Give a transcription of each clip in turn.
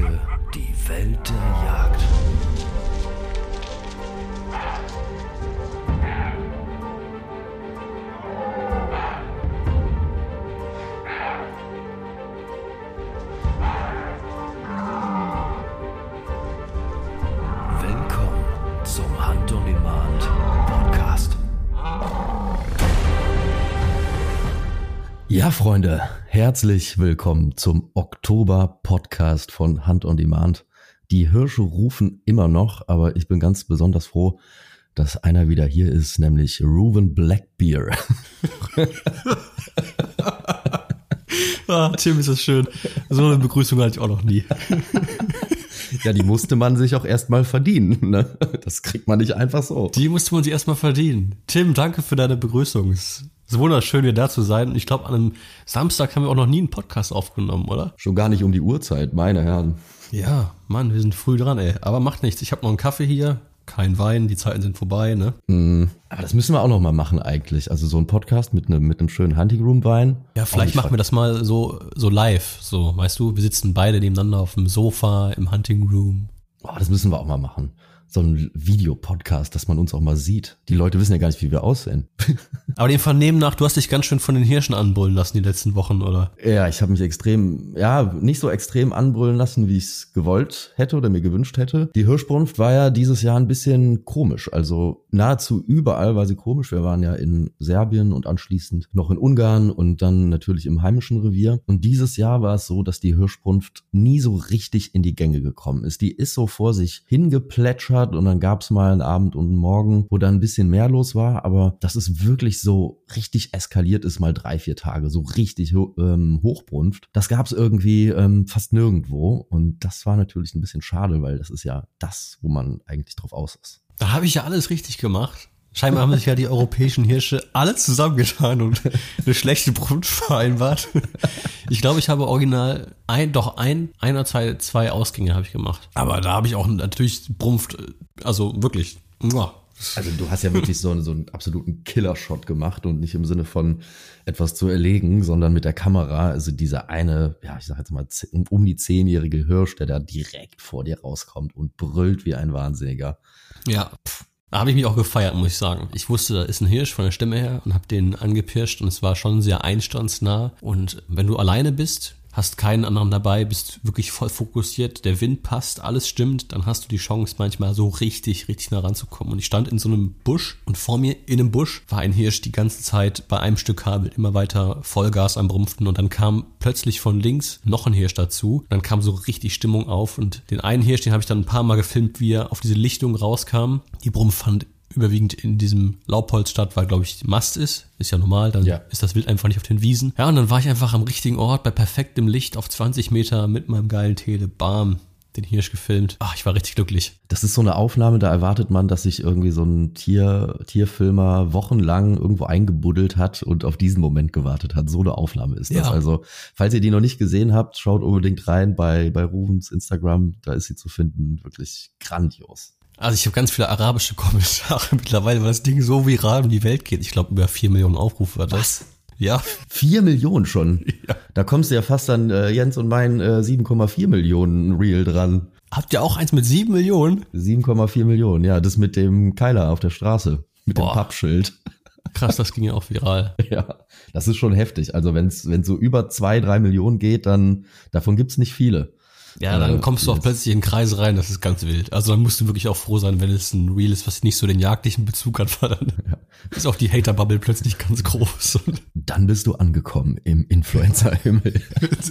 Entdecke die Welt der Jagd. Willkommen zum Hunt on Demand Podcast. Ja, Freunde, herzlich willkommen zum Oktober-Podcast von Hunt on Demand. Die Hirsche rufen immer noch, aber ich bin ganz besonders froh, dass einer wieder hier ist, nämlich Reuven Blackbeard. Tim, ist das schön. So eine Begrüßung hatte ich auch noch nie. Ja, die musste man sich auch erstmal verdienen, ne? Das kriegt man nicht einfach so. Die musste man sich erstmal verdienen. Tim, danke für deine Begrüßung. Es ist wunderschön, wieder da zu sein. Und ich glaube, an einem Samstag haben wir auch noch nie einen Podcast aufgenommen, oder? Schon gar nicht um die Uhrzeit, meine Herren. Ja, Mann, wir sind früh dran, ey. Aber macht nichts. Ich habe noch einen Kaffee hier. Kein Wein, die Zeiten sind vorbei, ne? Aber das müssen wir auch noch mal machen eigentlich. Also so ein Podcast mit einem schönen Hunting Room Wein. Ja, vielleicht machen wir das mal so live. So, weißt du, wir sitzen beide nebeneinander auf dem Sofa im Hunting Room. Oh, das müssen wir auch mal machen. So ein Videopodcast, dass man uns auch mal sieht. Die Leute wissen ja gar nicht, wie wir aussehen. Aber dem Vernehmen nach, du hast dich ganz schön von den Hirschen anbrüllen lassen die letzten Wochen, oder? Ja, ich habe mich nicht so extrem anbrüllen lassen, wie ich es gewollt hätte oder mir gewünscht hätte. Die Hirschbrunft war ja dieses Jahr ein bisschen komisch. Also nahezu überall war sie komisch. Wir waren ja in Serbien und anschließend noch in Ungarn und dann natürlich im heimischen Revier. Und dieses Jahr war es so, dass die Hirschbrunft nie so richtig in die Gänge gekommen ist. Die ist so vor sich hingeplätschert und dann gab es mal einen Abend und einen Morgen, wo da ein bisschen mehr los war. Aber dass es wirklich so richtig eskaliert ist, mal 3-4 Tage, so richtig Hochbrunft, das gab es irgendwie fast nirgendwo. Und das war natürlich ein bisschen schade, weil das ist ja das, wo man eigentlich drauf aus ist. Da habe ich ja alles richtig gemacht. Scheinbar haben sich ja die europäischen Hirsche alle zusammengetan und eine schlechte Brunft vereinbart. Ich glaube, ich habe original ein oder zwei Ausgänge habe ich gemacht. Aber da habe ich auch natürlich Brunft, also wirklich. Also du hast ja wirklich so einen absoluten Killershot gemacht und nicht im Sinne von etwas zu erlegen, sondern mit der Kamera, also dieser eine, ja, ich sag jetzt mal um die 10-jährige Hirsch, der da direkt vor dir rauskommt und brüllt wie ein Wahnsinniger. Ja, da habe ich mich auch gefeiert, muss ich sagen. Ich wusste, da ist ein Hirsch von der Stimme her und habe den angepirscht und es war schon sehr einstandsnah. Und wenn du alleine bist, hast keinen anderen dabei, bist wirklich voll fokussiert, der Wind passt, alles stimmt, dann hast du die Chance manchmal so richtig nah ranzukommen. Und ich stand in so einem Busch und vor mir in einem Busch war ein Hirsch die ganze Zeit bei einem Stück Kabel immer weiter Vollgas am Brumpfen und dann kam plötzlich von links noch ein Hirsch dazu. Dann kam so richtig Stimmung auf und den einen Hirsch, den habe ich dann ein paar Mal gefilmt, wie er auf diese Lichtung rauskam. Die Brumpf fand überwiegend in diesem Laubholz statt, weil, glaube ich, Mast ist ja normal, dann ist das Wild einfach nicht auf den Wiesen. Ja, und dann war ich einfach am richtigen Ort, bei perfektem Licht auf 20 Meter mit meinem geilen Tele, bam, den Hirsch gefilmt. Ach, ich war richtig glücklich. Das ist so eine Aufnahme, da erwartet man, dass sich irgendwie so ein Tierfilmer wochenlang irgendwo eingebuddelt hat und auf diesen Moment gewartet hat. So eine Aufnahme ist das. Ja. Also, falls ihr die noch nicht gesehen habt, schaut unbedingt rein bei Reuvens Instagram, da ist sie zu finden. Wirklich grandios. Also ich habe ganz viele arabische Kommentare mittlerweile, weil das Ding so viral um die Welt geht. Ich glaube, über 4 Millionen Aufrufe war das. Was? Ja. 4 Millionen schon? Ja. Da kommst du ja fast an Jens und mein 7,4 Millionen Reel dran. Habt ihr auch eins mit 7 Millionen? 7,4 Millionen, ja, das mit dem Keiler auf der Straße, mit dem Pappschild. Krass, das ging ja auch viral. Ja, das ist schon heftig. Also wenn es so über 2-3 Millionen geht, dann davon gibt's nicht viele. Ja, dann kommst du auch plötzlich in Kreise rein, das ist ganz wild. Also dann musst du wirklich auch froh sein, wenn es ein Reel ist, was nicht so den jagdlichen Bezug hat, weil dann ist auch die Hater-Bubble plötzlich ganz groß. Dann bist du angekommen im Influencer-Himmel.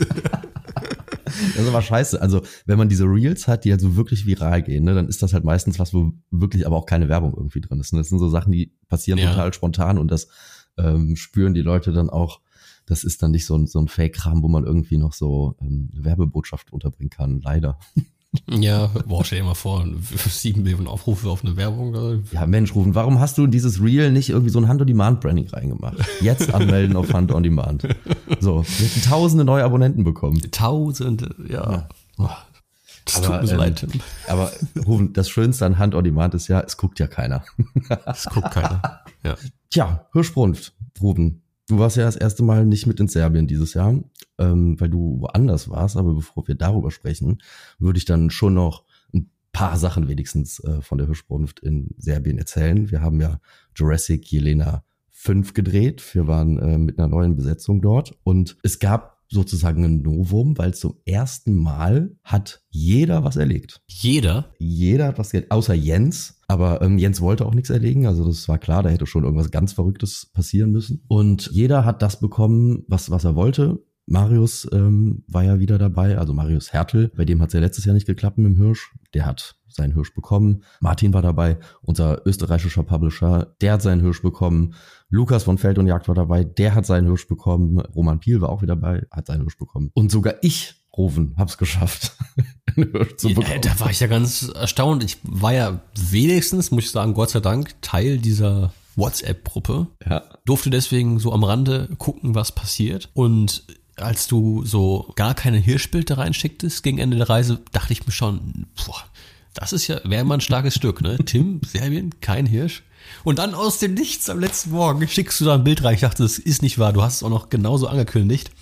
Das ist aber scheiße. Also wenn man diese Reels hat, die halt so wirklich viral gehen, ne, dann ist das halt meistens was, wo wirklich aber auch keine Werbung irgendwie drin ist. Ne? Das sind so Sachen, die passieren total spontan und das spüren die Leute dann auch. Das ist dann nicht so ein Fake-Kram, wo man irgendwie noch so eine Werbebotschaft unterbringen kann, leider. Ja, boah, stell dir mal vor, 7 Millionen Aufrufe auf eine Werbung. Ja, Mensch, Reuven, warum hast du in dieses Reel nicht irgendwie so ein Hunt-on-Demand-Branding reingemacht? Jetzt anmelden auf Hunt-on-Demand. So, wir hätten tausende neue Abonnenten bekommen. Tausende, ja. Das tut mir so leid, Tim. Aber Reuven, das Schönste an Hunt-on-Demand ist ja, es guckt ja keiner. Es guckt keiner, ja. Tja, Hirschbrunft, Reuven. Du warst ja das erste Mal nicht mit in Serbien dieses Jahr, weil du woanders warst. Aber bevor wir darüber sprechen, würde ich dann schon noch ein paar Sachen wenigstens von der Hirschbrunft in Serbien erzählen. Wir haben ja Jurassic Jelena 5 gedreht. Wir waren mit einer neuen Besetzung dort und es gab sozusagen ein Novum, weil zum ersten Mal hat jeder was erlegt. Jeder? Jeder hat was erlegt, außer Jens. Aber Jens wollte auch nichts erlegen, also das war klar, da hätte schon irgendwas ganz Verrücktes passieren müssen. Und jeder hat das bekommen, was er wollte. Marius war ja wieder dabei, also Marius Hertel, bei dem hat es ja letztes Jahr nicht geklappt mit dem Hirsch. Der hat seinen Hirsch bekommen. Martin war dabei, unser österreichischer Publisher, der hat seinen Hirsch bekommen. Lukas von Feld und Jagd war dabei, der hat seinen Hirsch bekommen. Roman Piel war auch wieder dabei, hat seinen Hirsch bekommen. Und sogar ich, Roven, hab's geschafft, einen Hirsch zu bekommen. Da war ich ja ganz erstaunt. Ich war ja wenigstens, muss ich sagen, Gott sei Dank, Teil dieser WhatsApp-Gruppe. Ja. Durfte deswegen so am Rande gucken, was passiert. Und als du so gar keine Hirschbilder reinschicktest gegen Ende der Reise, dachte ich mir schon, das ist ja, wäre mal ein starkes Stück, ne? Tim, Serbien, kein Hirsch. Und dann aus dem Nichts am letzten Morgen schickst du da ein Bild rein. Ich dachte, das ist nicht wahr. Du hast es auch noch genauso angekündigt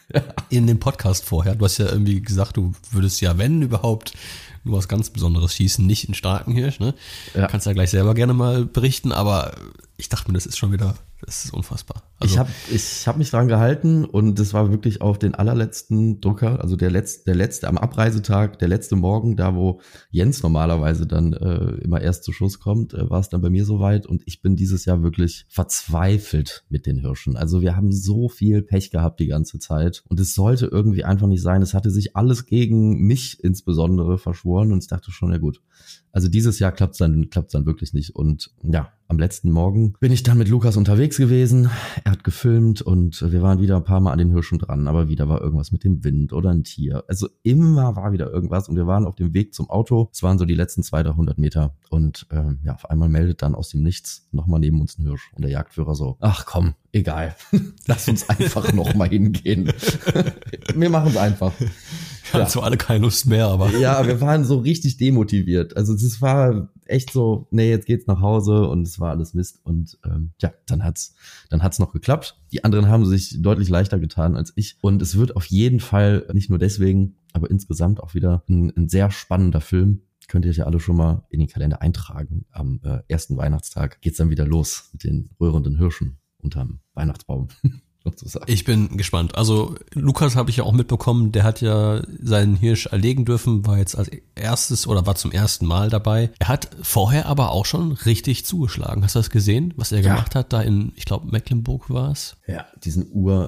in dem Podcast vorher. Du hast ja irgendwie gesagt, du würdest ja, wenn überhaupt, nur was ganz Besonderes schießen, nicht einen starken Hirsch, ne? Ja. Kannst ja gleich selber gerne mal berichten, aber ich dachte mir, das ist schon wieder, das ist unfassbar. Also, ich hab mich dran gehalten und das war wirklich auf den allerletzten Drucker, also der letzte am Abreisetag, der letzte Morgen, da wo Jens normalerweise dann immer erst zu Schuss kommt, war es dann bei mir soweit und ich bin dieses Jahr wirklich verzweifelt mit den Hirschen. Also wir haben so viel Pech gehabt die ganze Zeit und es sollte irgendwie einfach nicht sein. Es hatte sich alles gegen mich insbesondere verschworen und ich dachte schon, ja gut, also dieses Jahr klappt's dann wirklich nicht und ja, am letzten Morgen bin ich dann mit Lukas unterwegs gewesen. Er hat gefilmt und wir waren wieder ein paar Mal an den Hirschen dran, aber wieder war irgendwas mit dem Wind oder ein Tier. Also immer war wieder irgendwas und wir waren auf dem Weg zum Auto. Es waren so die letzten 200-300 Meter und ja, auf einmal meldet dann aus dem Nichts nochmal neben uns ein Hirsch und der Jagdführer so, ach komm, egal, lass uns einfach nochmal hingehen. Wir machen es einfach. Wir hatten zwar alle keine Lust mehr, aber... Ja, wir waren so richtig demotiviert. Also es war echt so, nee, jetzt geht's nach Hause und es war alles Mist. Und ja, dann hat's noch geklappt. Die anderen haben sich deutlich leichter getan als ich. Und es wird auf jeden Fall, nicht nur deswegen, aber insgesamt auch wieder ein sehr spannender Film. Könnt ihr euch ja alle schon mal in den Kalender eintragen. Am ersten Weihnachtstag geht's dann wieder los mit den rührenden Hirschen unterm Weihnachtsbaum. Ich bin gespannt. Also Lukas habe ich ja auch mitbekommen, der hat ja seinen Hirsch erlegen dürfen, war jetzt als erstes oder war zum ersten Mal dabei. Er hat vorher aber auch schon richtig zugeschlagen. Hast du das gesehen, was er gemacht hat da in, ich glaube Mecklenburg war es? Ja, diesen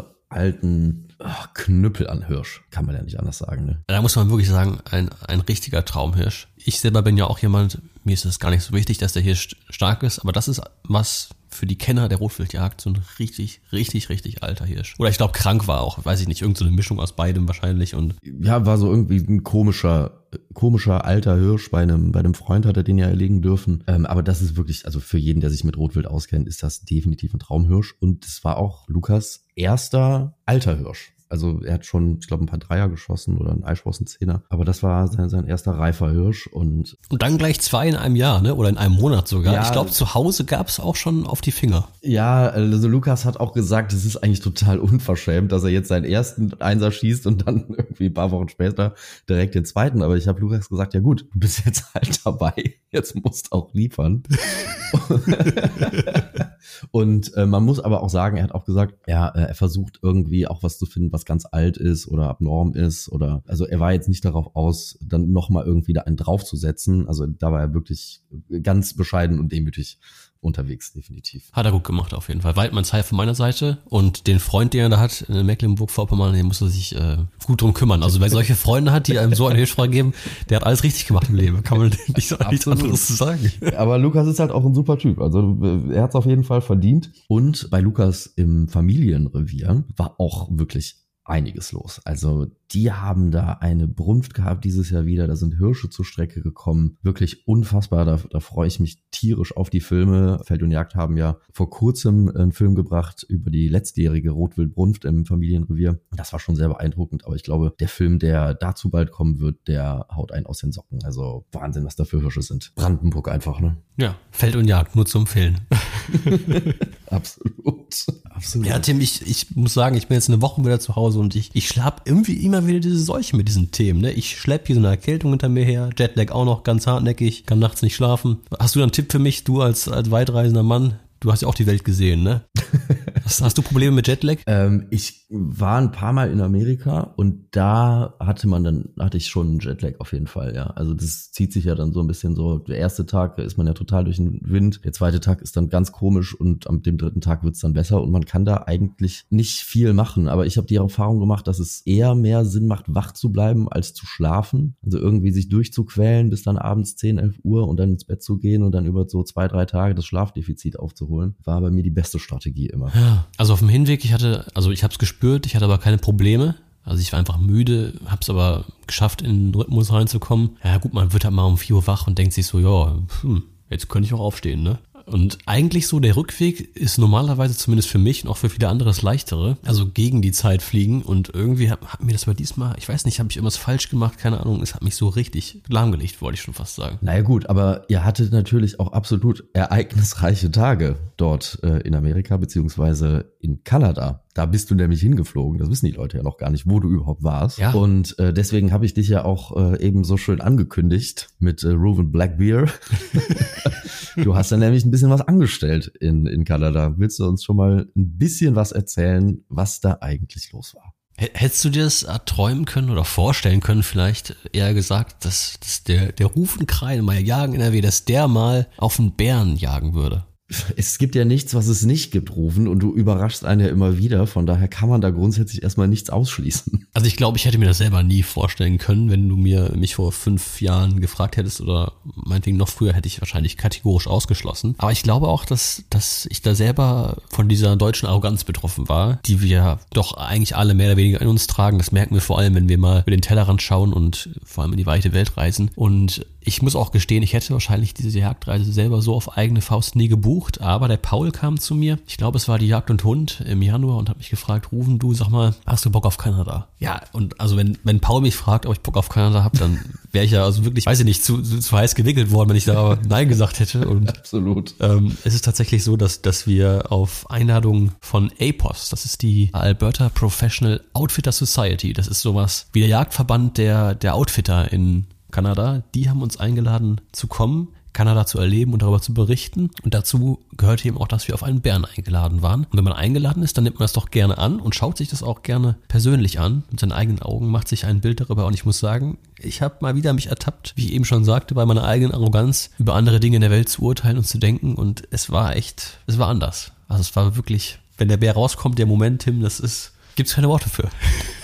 uralten Knüppel an Hirsch, kann man ja nicht anders sagen. Ne? Da muss man wirklich sagen, ein richtiger Traumhirsch. Ich selber bin ja auch jemand, mir ist es gar nicht so wichtig, dass der Hirsch stark ist, aber das ist was für die Kenner der Rotwildjagd, so ein richtig, richtig, richtig alter Hirsch. Oder ich glaube, krank war auch, weiß ich nicht, irgend so eine Mischung aus beidem wahrscheinlich. Und ja, war so irgendwie ein komischer alter Hirsch. Bei einem Freund hat er den ja erlegen dürfen. Aber das ist wirklich, also für jeden, der sich mit Rotwild auskennt, ist das definitiv ein Traumhirsch. Und es war auch Lukas erster alter Hirsch. Also er hat schon, ich glaube, ein paar Dreier geschossen oder einen Eichhorstenzehner. Aber das war sein erster reifer Hirsch. Und dann gleich 2 in einem Jahr, ne? Oder in einem Monat sogar. Ja, ich glaube, zu Hause gab es auch schon auf die Finger. Ja, also Lukas hat auch gesagt, es ist eigentlich total unverschämt, dass er jetzt seinen ersten Einser schießt und dann irgendwie ein paar Wochen später direkt den zweiten. Aber ich habe Lukas gesagt, ja gut, du bist jetzt halt dabei. Jetzt musst auch liefern. Und man muss aber auch sagen, er hat auch gesagt, ja, er versucht irgendwie auch was zu finden, was ganz alt ist oder abnorm ist oder, also er war jetzt nicht darauf aus, dann nochmal irgendwie da einen draufzusetzen. Also da war er wirklich ganz bescheiden und demütig unterwegs, definitiv. Hat er gut gemacht auf jeden Fall. Weidmanns Heil von meiner Seite und den Freund, den er da hat in Mecklenburg-Vorpommern, den muss er sich gut drum kümmern. Also wer solche Freunde hat, die einem so einen Hirsch freigeben, der hat alles richtig gemacht im Leben. Kann man nichts anderes zu sagen. Aber Lukas ist halt auch ein super Typ. Also er hat es auf jeden Fall verdient. Und bei Lukas im Familienrevier war auch wirklich einiges los. Also die haben da eine Brunft gehabt dieses Jahr wieder. Da sind Hirsche zur Strecke gekommen. Wirklich unfassbar. Da freue ich mich tierisch auf die Filme. Feld und Jagd haben ja vor kurzem einen Film gebracht über die letztjährige Rotwildbrunft im Familienrevier. Das war schon sehr beeindruckend. Aber ich glaube, der Film, der dazu bald kommen wird, der haut einen aus den Socken. Also Wahnsinn, was da für Hirsche sind. Brandenburg einfach, ne? Ja, Feld und Jagd, nur zu empfehlen. Absolut. Ja, Tim, ich muss sagen, ich bin jetzt eine Woche wieder zu Hause und ich schlapp irgendwie immer wieder diese Seuche mit diesen Themen. Ne? Ich schlepp hier so eine Erkältung hinter mir her, Jetlag auch noch ganz hartnäckig, kann nachts nicht schlafen. Hast du da einen Tipp für mich, du als weitreisender Mann? Du hast ja auch die Welt gesehen, ne? Hast du Probleme mit Jetlag? Ich war ein paar Mal in Amerika und da hatte ich schon einen Jetlag auf jeden Fall, ja. Also das zieht sich ja dann so ein bisschen so, der erste Tag ist man ja total durch den Wind, der zweite Tag ist dann ganz komisch und am dem dritten Tag wird's dann besser und man kann da eigentlich nicht viel machen. Aber ich habe die Erfahrung gemacht, dass es eher mehr Sinn macht, wach zu bleiben, als zu schlafen. Also irgendwie sich durchzuquälen bis dann abends 10, 11 Uhr und dann ins Bett zu gehen und dann über so 2-3 Tage das Schlafdefizit aufzuholen, war bei mir die beste Strategie immer. Ja, also auf dem Hinweg, ich habe es gespürt, ich hatte aber keine Probleme. Also ich war einfach müde, habe es aber geschafft, in den Rhythmus reinzukommen. Ja gut, man wird halt mal um 4 Uhr wach und denkt sich so, ja, jetzt könnte ich auch aufstehen, ne? Und eigentlich so der Rückweg ist normalerweise zumindest für mich und auch für viele andere das Leichtere. Also gegen die Zeit fliegen und irgendwie hat mir das aber diesmal, ich weiß nicht, habe ich irgendwas falsch gemacht, keine Ahnung, es hat mich so richtig lahmgelegt, wollte ich schon fast sagen. Naja gut, aber ihr hattet natürlich auch absolut ereignisreiche Tage dort in Amerika beziehungsweise in Kanada. Da bist du nämlich hingeflogen, das wissen die Leute ja noch gar nicht, wo du überhaupt warst. Ja. Und deswegen habe ich dich ja auch eben so schön angekündigt mit Reuven Blackbeard. Du hast ja nämlich ein bisschen was angestellt in Kanada. Willst du uns schon mal ein bisschen was erzählen, was da eigentlich los war? Hättest du dir das erträumen können oder vorstellen können vielleicht, eher gesagt, dass der Rufen Kreilmeier jagen NRW, dass der mal auf einen Bären jagen würde? Es gibt ja nichts, was es nicht gibt, Rufen, und du überraschst einen ja immer wieder, von daher kann man da grundsätzlich erstmal nichts ausschließen. Also ich glaube, ich hätte mir das selber nie vorstellen können, wenn du mich vor 5 Jahren gefragt hättest oder meinetwegen noch früher, hätte ich wahrscheinlich kategorisch ausgeschlossen. Aber ich glaube auch, dass ich da selber von dieser deutschen Arroganz betroffen war, die wir doch eigentlich alle mehr oder weniger in uns tragen. Das merken wir vor allem, wenn wir mal über den Tellerrand schauen und vor allem in die weite Welt reisen. Und ich muss auch gestehen, ich hätte wahrscheinlich diese Jagdreise selber so auf eigene Faust nie gebucht, aber der Paul kam zu mir, ich glaube es war die Jagd und Hund im Januar und hat mich gefragt, Rufen, du sag mal, hast du Bock auf Kanada? Ja, und also wenn Paul mich fragt, ob ich Bock auf Kanada habe, dann wäre ich ja also wirklich, weiß ich nicht, zu heiß gewickelt worden, wenn ich da Nein gesagt hätte. Und absolut. Es ist tatsächlich so, dass wir auf Einladung von APOS, das ist die Alberta Professional Outfitter Society, das ist sowas wie der Jagdverband der Outfitter in Kanada, die haben uns eingeladen zu kommen, Kanada zu erleben und darüber zu berichten. Und dazu gehört eben auch, dass wir auf einen Bären eingeladen waren. Und wenn man eingeladen ist, dann nimmt man das doch gerne an und schaut sich das auch gerne persönlich an. Mit seinen eigenen Augen macht sich ein Bild darüber. Und ich muss sagen, ich habe mal wieder mich ertappt, wie ich eben schon sagte, bei meiner eigenen Arroganz über andere Dinge in der Welt zu urteilen und zu denken. Und es war anders. Also es war wirklich, wenn der Bär rauskommt, der Moment, Tim, gibt's keine Worte für.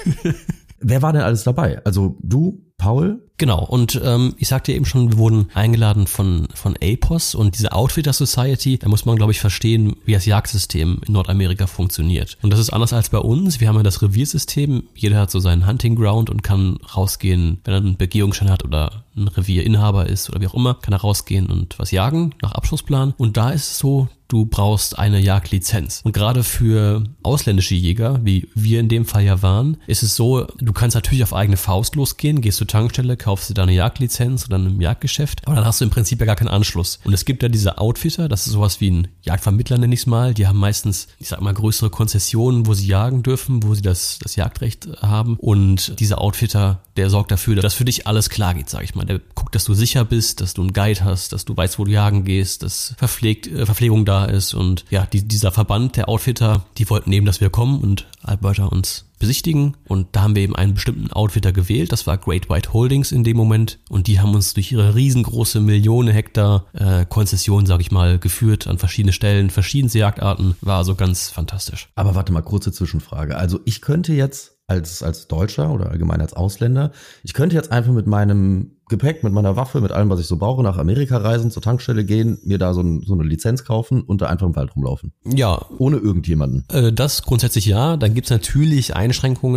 Wer war denn alles dabei? Also du, Paul? Genau, und ich sagte eben schon, wir wurden eingeladen von APOS und diese Outfitter Society, da muss man, glaube ich, verstehen, wie das Jagdsystem in Nordamerika funktioniert. Und das ist anders als bei uns. Wir haben ja das Reviersystem, jeder hat so seinen Hunting Ground und kann rausgehen, wenn er einen Begehungsschein hat oder ein Revierinhaber ist oder wie auch immer, kann er rausgehen und was jagen nach Abschlussplan. Und da ist es so, du brauchst eine Jagdlizenz. Und gerade für ausländische Jäger, wie wir in dem Fall ja waren, ist es so, du kannst natürlich auf eigene Faust losgehen, gehst zur Tankstelle, kaufst dir da eine Jagdlizenz oder ein Jagdgeschäft, aber dann hast du im Prinzip ja gar keinen Anschluss. Und es gibt ja diese Outfitter, das ist sowas wie ein Jagdvermittler, nenne ich es mal, die haben meistens, ich sag mal, größere Konzessionen, wo sie jagen dürfen, wo sie das Jagdrecht haben. Und dieser Outfitter, der sorgt dafür, dass für dich alles klar geht, sag ich mal. Der guckt, dass du sicher bist, dass du einen Guide hast, dass du weißt, wo du jagen gehst, dass Verpflegung da ist. Und ja, dieser Verband der Outfitter, die wollten eben, dass wir kommen und Alberta uns besichtigen. Und da haben wir eben einen bestimmten Outfitter gewählt. Das war Great White Holdings in dem Moment. Und die haben uns durch ihre riesengroße Millionen Hektar Konzession, sag ich mal, geführt an verschiedene Stellen, verschiedenste Jagdarten. War also ganz fantastisch. Aber warte mal, kurze Zwischenfrage. Also ich könnte jetzt als Deutscher oder allgemein als Ausländer, ich könnte jetzt einfach mit meinem Gepäck, mit meiner Waffe, mit allem, was ich so brauche, nach Amerika reisen, zur Tankstelle gehen, mir da so eine Lizenz kaufen und da einfach im Wald rumlaufen. Ja. Ohne irgendjemanden. Das grundsätzlich ja. Dann gibt's natürlich Einschränkungen.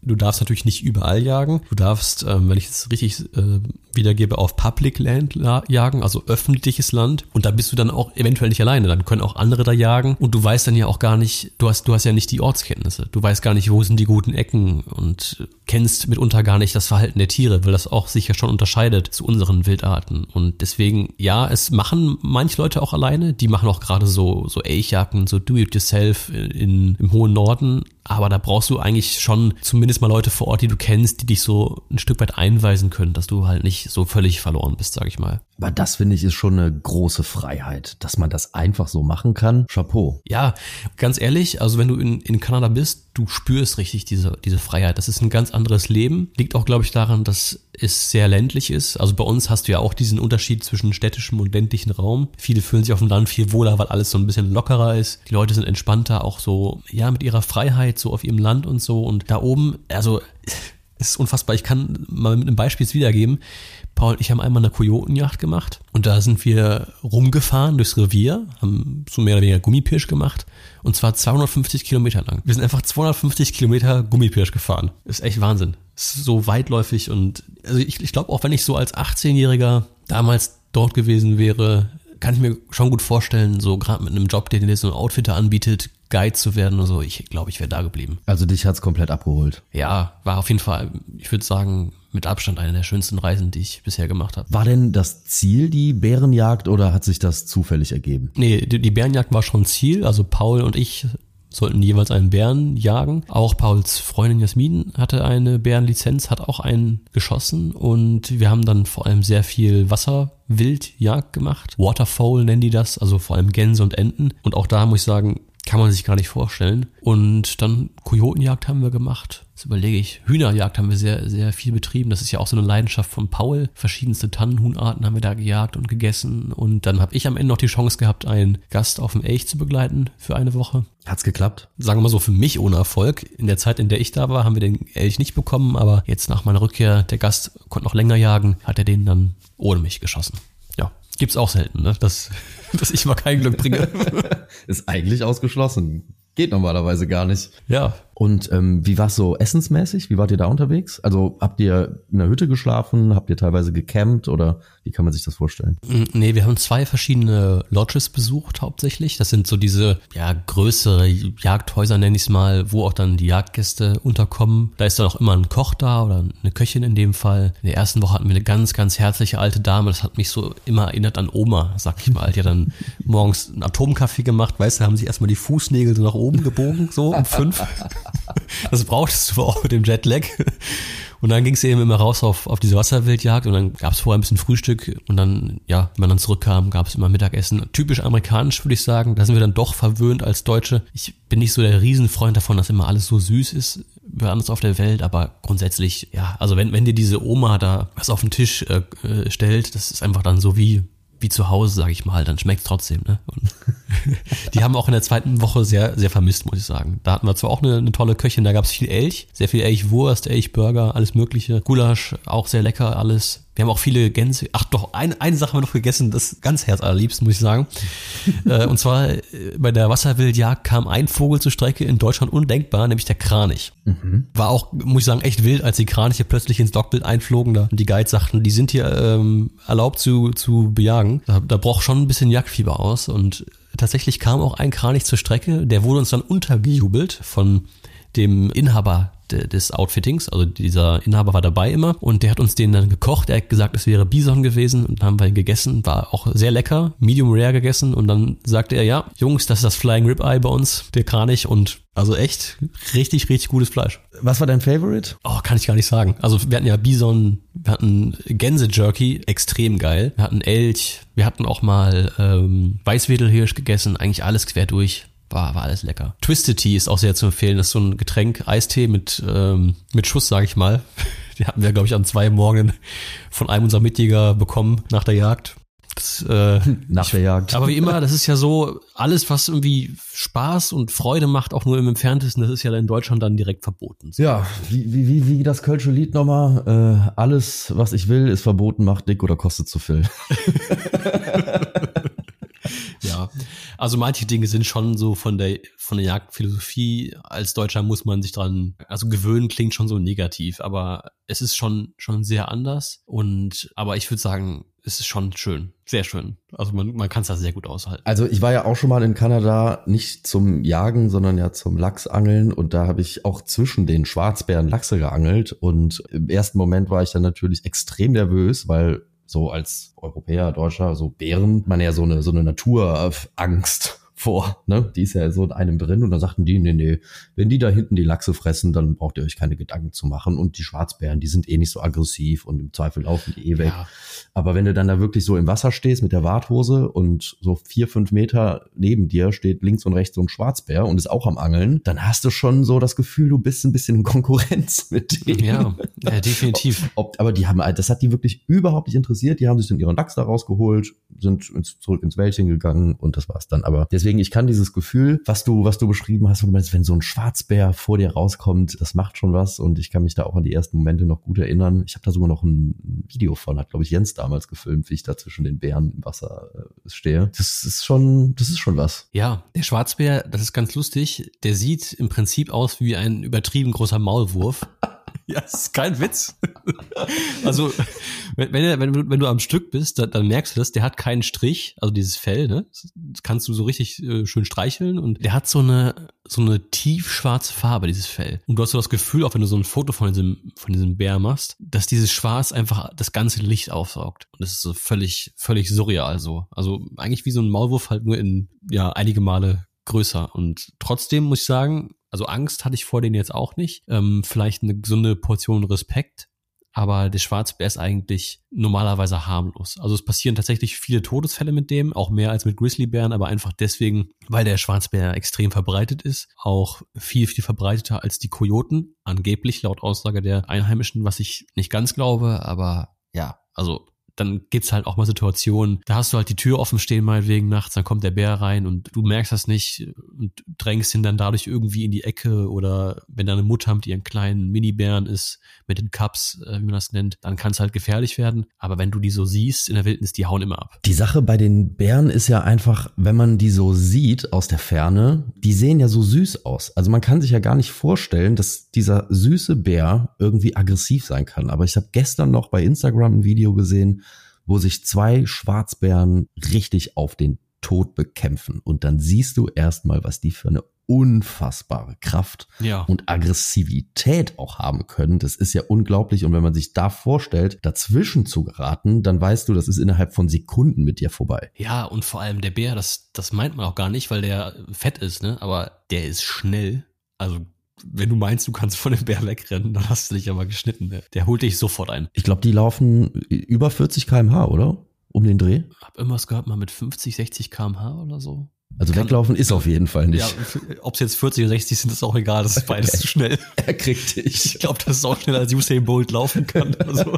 Du darfst natürlich nicht überall jagen. Du darfst, wenn ich es richtig wiedergebe, auf Public Land jagen, also öffentliches Land. Und da bist du dann auch eventuell nicht alleine. Dann können auch andere da jagen. Und du weißt dann ja auch gar nicht, du hast ja nicht die Ortskenntnisse. Du weißt gar nicht, wo sind die guten Ecken und kennst mitunter gar nicht das Verhalten der Tiere, weil das auch sich ja schon unterscheidet zu unseren Wildarten. Und deswegen, ja, es machen manche Leute auch alleine. Die machen auch gerade so Elchjagden, so Do-it-yourself im hohen Norden. Aber da brauchst du eigentlich schon zumindest mal Leute vor Ort, die du kennst, die dich so ein Stück weit einweisen können, dass du halt nicht so völlig verloren bist, sag ich mal. Aber das, finde ich, ist schon eine große Freiheit, dass man das einfach so machen kann. Chapeau. Ja, ganz ehrlich, also wenn du in Kanada bist, du spürst richtig diese Freiheit. Das ist ein ganz anderes Leben. Liegt auch, glaube ich, daran, dass es sehr ländlich ist. Also bei uns hast du ja auch diesen Unterschied zwischen städtischem und ländlichen Raum. Viele fühlen sich auf dem Land viel wohler, weil alles so ein bisschen lockerer ist. Die Leute sind entspannter, auch so, ja, mit ihrer Freiheit, so auf ihrem Land und so. Und da oben, also, es ist unfassbar. Ich kann mal mit einem Beispiel wiedergeben. Paul und ich haben einmal eine Kojotenjagd gemacht und da sind wir rumgefahren durchs Revier, haben so mehr oder weniger Gummipirsch gemacht und zwar 250 Kilometer lang. Wir sind einfach 250 Kilometer Gummipirsch gefahren. Ist echt Wahnsinn. Ist so weitläufig und also ich glaube auch, wenn ich so als 18-Jähriger damals dort gewesen wäre, kann ich mir schon gut vorstellen, so gerade mit einem Job, den dir so ein Outfitter anbietet, Guide zu werden oder so. Ich glaube, ich wäre da geblieben. Also dich hat's komplett abgeholt. Ja, war auf jeden Fall, ich würde sagen, mit Abstand eine der schönsten Reisen, die ich bisher gemacht habe. War denn das Ziel die Bärenjagd oder hat sich das zufällig ergeben? Nee, die Bärenjagd war schon Ziel. Also Paul und ich sollten jeweils einen Bären jagen. Auch Pauls Freundin Jasmin hatte eine Bärenlizenz, hat auch einen geschossen und wir haben dann vor allem sehr viel Wasserwildjagd gemacht. Waterfowl nennen die das, also vor allem Gänse und Enten. Und auch da muss ich sagen, kann man sich gar nicht vorstellen. Und dann Kojotenjagd haben wir gemacht. Jetzt überlege ich. Hühnerjagd haben wir sehr, sehr viel betrieben. Das ist ja auch so eine Leidenschaft von Paul. Verschiedenste Tannenhuhnarten haben wir da gejagt und gegessen. Und dann habe ich am Ende noch die Chance gehabt, einen Gast auf dem Elch zu begleiten für eine Woche. Hat's geklappt? Sagen wir mal so, für mich ohne Erfolg. In der Zeit, in der ich da war, haben wir den Elch nicht bekommen. Aber jetzt nach meiner Rückkehr, der Gast konnte noch länger jagen, hat er den dann ohne mich geschossen. Ja, gibt's auch selten, ne? Dass ich mal kein Glück bringe. Ist eigentlich ausgeschlossen. Geht normalerweise gar nicht. Ja. Und wie war's so essensmäßig? Wie wart ihr da unterwegs? Also habt ihr in der Hütte geschlafen? Habt ihr teilweise gecampt? Oder wie kann man sich das vorstellen? Nee, wir haben 2 verschiedene Lodges besucht hauptsächlich. Das sind so diese größere Jagdhäuser, nenne ich es mal, wo auch dann die Jagdgäste unterkommen. Da ist dann auch immer ein Koch da oder eine Köchin in dem Fall. In der ersten Woche hatten wir eine ganz, ganz herzliche alte Dame. Das hat mich so immer erinnert an Oma, sag ich mal. Die hat dann morgens einen Atomkaffee gemacht. Weißt du, haben sich erstmal die Fußnägel so nach oben gebogen, so um 5. Das brauchtest du auch mit dem Jetlag. Und dann ging es eben immer raus auf diese Wasserwildjagd und dann gab es vorher ein bisschen Frühstück und dann, ja, wenn man dann zurückkam, gab es immer Mittagessen. Typisch amerikanisch, würde ich sagen. Da sind wir dann doch verwöhnt als Deutsche. Ich bin nicht so der Riesenfreund davon, dass immer alles so süß ist, woanders auf der Welt, aber grundsätzlich, ja, also wenn dir diese Oma da was auf den Tisch stellt, das ist einfach dann so wie zu Hause, sag ich mal, dann schmeckt's trotzdem, ne? Und die haben auch in der zweiten Woche sehr, sehr vermisst, muss ich sagen. Da hatten wir zwar auch eine tolle Köchin, da gab's viel Elch, sehr viel Elchwurst, Elchburger, alles mögliche. Gulasch, auch sehr lecker alles. Wir haben auch viele Gänse. Ach doch, eine Sache haben wir noch gegessen, das ist ganz herzallerliebst, muss ich sagen. Und zwar bei der Wasserwildjagd kam ein Vogel zur Strecke, in Deutschland undenkbar, nämlich der Kranich. Mhm. War auch, muss ich sagen, echt wild, als die Kraniche plötzlich ins Logbild einflogen. Da die Guides sagten, die sind hier erlaubt zu bejagen. Da braucht schon ein bisschen Jagdfieber aus. Und tatsächlich kam auch ein Kranich zur Strecke, der wurde uns dann untergejubelt von dem Inhaber des Outfittings, also dieser Inhaber war dabei immer und der hat uns den dann gekocht, er hat gesagt, es wäre Bison gewesen und dann haben wir ihn gegessen, war auch sehr lecker, medium rare gegessen und dann sagte er, ja, Jungs, das ist das Flying Ribeye bei uns, der Kranich und also echt richtig, richtig gutes Fleisch. Was war dein Favorite? Oh, kann ich gar nicht sagen. Also wir hatten ja Bison, wir hatten Gänse-Jerky, extrem geil, wir hatten Elch, wir hatten auch mal Weißwedelhirsch gegessen, eigentlich alles quer durch. War alles lecker. Twisted Tea ist auch sehr zu empfehlen. Das ist so ein Getränk, Eistee mit Schuss, sage ich mal. Den hatten wir, glaube ich, an 2 Morgen von einem unserer Mitjäger bekommen nach der Jagd. Nach der Jagd. Aber wie immer, das ist ja so, alles, was irgendwie Spaß und Freude macht, auch nur im Entferntesten, das ist ja in Deutschland dann direkt verboten. Ja, wie das Kölsche Lied nochmal, alles, was ich will, ist verboten, macht dick oder kostet zu viel. Ja, also manche Dinge sind schon so von der Jagdphilosophie, als Deutscher muss man sich dran, also gewöhnen klingt schon so negativ, aber es ist schon sehr anders aber ich würde sagen, es ist schon schön, sehr schön. Also man kann es da sehr gut aushalten. Also ich war ja auch schon mal in Kanada, nicht zum Jagen, sondern ja zum Lachsangeln und da habe ich auch zwischen den Schwarzbären Lachse geangelt und im ersten Moment war ich dann natürlich extrem nervös, weil so als Europäer, Deutscher, so Bären, man ja so eine Naturangst vor, ne? Die ist ja so in einem drin und dann sagten die, nee, wenn die da hinten die Lachse fressen, dann braucht ihr euch keine Gedanken zu machen und die Schwarzbären, die sind eh nicht so aggressiv und im Zweifel laufen die eh weg. Ja. Aber wenn du dann da wirklich so im Wasser stehst mit der Warthose und so 4-5 Meter neben dir steht links und rechts so ein Schwarzbär und ist auch am Angeln, dann hast du schon so das Gefühl, du bist ein bisschen in Konkurrenz mit denen. Ja, definitiv. Aber das hat die wirklich überhaupt nicht interessiert. Die haben sich dann ihren Lachs da rausgeholt, sind zurück ins Wäldchen gegangen und das war's dann. Aber deswegen, ich kann dieses Gefühl, was du beschrieben hast, wo du meinst, wenn so ein Schwarzbär vor dir rauskommt, das macht schon was und ich kann mich da auch an die ersten Momente noch gut erinnern. Ich habe da sogar noch ein Video von, hat glaube ich Jens damals gefilmt, wie ich da zwischen den Bären im Wasser stehe. Das ist schon was. Ja, der Schwarzbär, das ist ganz lustig, der sieht im Prinzip aus wie ein übertrieben großer Maulwurf. Ja, das ist kein Witz. Also, wenn du am Stück bist, dann merkst du das, der hat keinen Strich, also dieses Fell, ne? Das kannst du so richtig schön streicheln und der hat so eine tiefschwarze Farbe, dieses Fell. Und du hast so das Gefühl, auch wenn du so ein Foto von diesem Bär machst, dass dieses Schwarz einfach das ganze Licht aufsaugt. Und das ist so völlig surreal so. Also eigentlich wie so ein Maulwurf, halt nur einige Male größer. Und trotzdem muss ich sagen, also Angst hatte ich vor denen jetzt auch nicht. Vielleicht eine gesunde Portion Respekt. Aber der Schwarzbär ist eigentlich normalerweise harmlos. Also es passieren tatsächlich viele Todesfälle mit dem, auch mehr als mit Grizzlybären, aber einfach deswegen, weil der Schwarzbär extrem verbreitet ist. Auch viel verbreiteter als die Kojoten, angeblich laut Aussage der Einheimischen, was ich nicht ganz glaube. Aber ja, also dann gibt's halt auch mal Situationen, da hast du halt die Tür offen stehen meinetwegen nachts, dann kommt der Bär rein und du merkst das nicht und drängst ihn dann dadurch irgendwie in die Ecke oder wenn da eine Mutter mit ihren kleinen Minibären ist, mit den Cubs, wie man das nennt, dann kann es halt gefährlich werden. Aber wenn du die so siehst in der Wildnis, die hauen immer ab. Die Sache bei den Bären ist ja einfach, wenn man die so sieht aus der Ferne, die sehen ja so süß aus. Also man kann sich ja gar nicht vorstellen, dass dieser süße Bär irgendwie aggressiv sein kann. Aber ich habe gestern noch bei Instagram ein Video gesehen, wo sich 2 Schwarzbären richtig auf den Tod bekämpfen. Und dann siehst du erstmal, was die für eine unfassbare Kraft und Aggressivität auch haben können. Das ist ja unglaublich. Und wenn man sich da vorstellt, dazwischen zu geraten, dann weißt du, das ist innerhalb von Sekunden mit dir vorbei. Ja, und vor allem der Bär, das meint man auch gar nicht, weil der fett ist, ne? Aber der ist schnell. Also wenn du meinst, du kannst von dem Bär wegrennen, dann hast du dich aber geschnitten. Ne? Der holt dich sofort ein. Ich glaube, die laufen über 40 km/h, oder? Um den Dreh? Hab irgendwas gehört, mal mit 50, 60 km/h oder so. Also weglaufen ist auf jeden Fall nicht. Ja, ob es jetzt 40 oder 60 sind, ist auch egal. Das ist beides zu schnell. Er kriegt dich. Ich glaube, das ist auch schneller als Usain Bolt laufen kann. Oder so.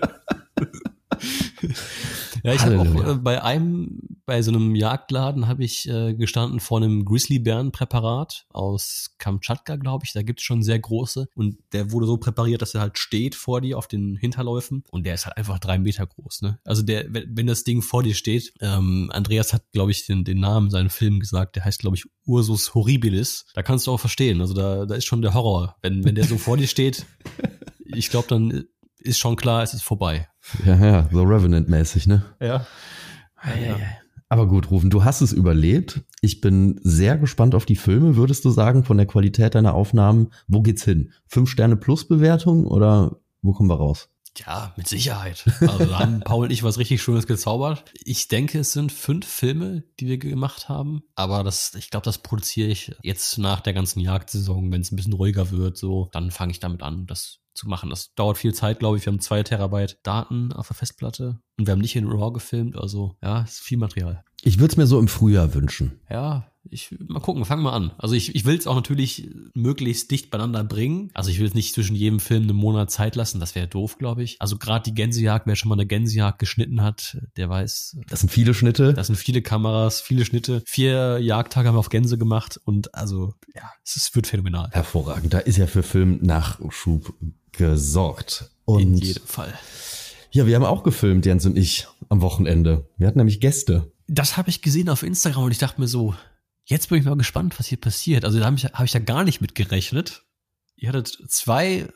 Ja, ich habe auch bei so einem Jagdladen habe ich gestanden vor einem Grizzlybärenpräparat aus Kamtschatka, glaube ich. Da gibt's schon sehr große und der wurde so präpariert, dass er halt steht vor dir auf den Hinterläufen und der ist halt einfach 3 Meter groß. Ne? Also wenn das Ding vor dir steht, Andreas hat, glaube ich, den Namen seinen Film gesagt, der heißt, glaube ich, Ursus Horribilis. Da kannst du auch verstehen, also da ist schon der Horror. Wenn der so vor dir steht, ich glaube, dann ist schon klar, es ist vorbei. Ja, so Revenant-mäßig, ne? Ja. Aber gut, Rufen, du hast es überlebt. Ich bin sehr gespannt auf die Filme. Würdest du sagen, von der Qualität deiner Aufnahmen, wo geht's hin? 5-Sterne-Plus-Bewertung oder wo kommen wir raus? Ja, mit Sicherheit. Also da haben Paul und ich was richtig Schönes gezaubert. Ich denke, es sind 5 Filme, die wir gemacht haben. Aber ich glaube, das produziere ich jetzt nach der ganzen Jagdsaison, wenn es ein bisschen ruhiger wird. So, dann fange ich damit an, das zu machen. Das dauert viel Zeit, glaube ich. Wir haben 2 Terabyte Daten auf der Festplatte und wir haben nicht in RAW gefilmt. Also ja, es ist viel Material. Ich würde es mir so im Frühjahr wünschen. Ja, mal gucken, fangen wir an. Also ich will es auch natürlich möglichst dicht beieinander bringen. Also ich will es nicht zwischen jedem Film einen Monat Zeit lassen, das wäre doof, glaube ich. Also gerade die Gänsejagd, wer schon mal eine Gänsejagd geschnitten hat, der weiß. Das sind viele Schnitte. Das sind viele Kameras, viele Schnitte. 4 Jagdtage haben wir auf Gänse gemacht und also ja, es wird phänomenal. Hervorragend, da ist ja für Filmnachschub gesorgt. Und in jedem Fall. Ja, wir haben auch gefilmt, Jens und ich, am Wochenende. Wir hatten nämlich Gäste. das habe ich gesehen auf Instagram und ich dachte mir so, jetzt bin ich mal gespannt, was hier passiert. Also da hab ich ja gar nicht mit gerechnet. Ihr hattet 2,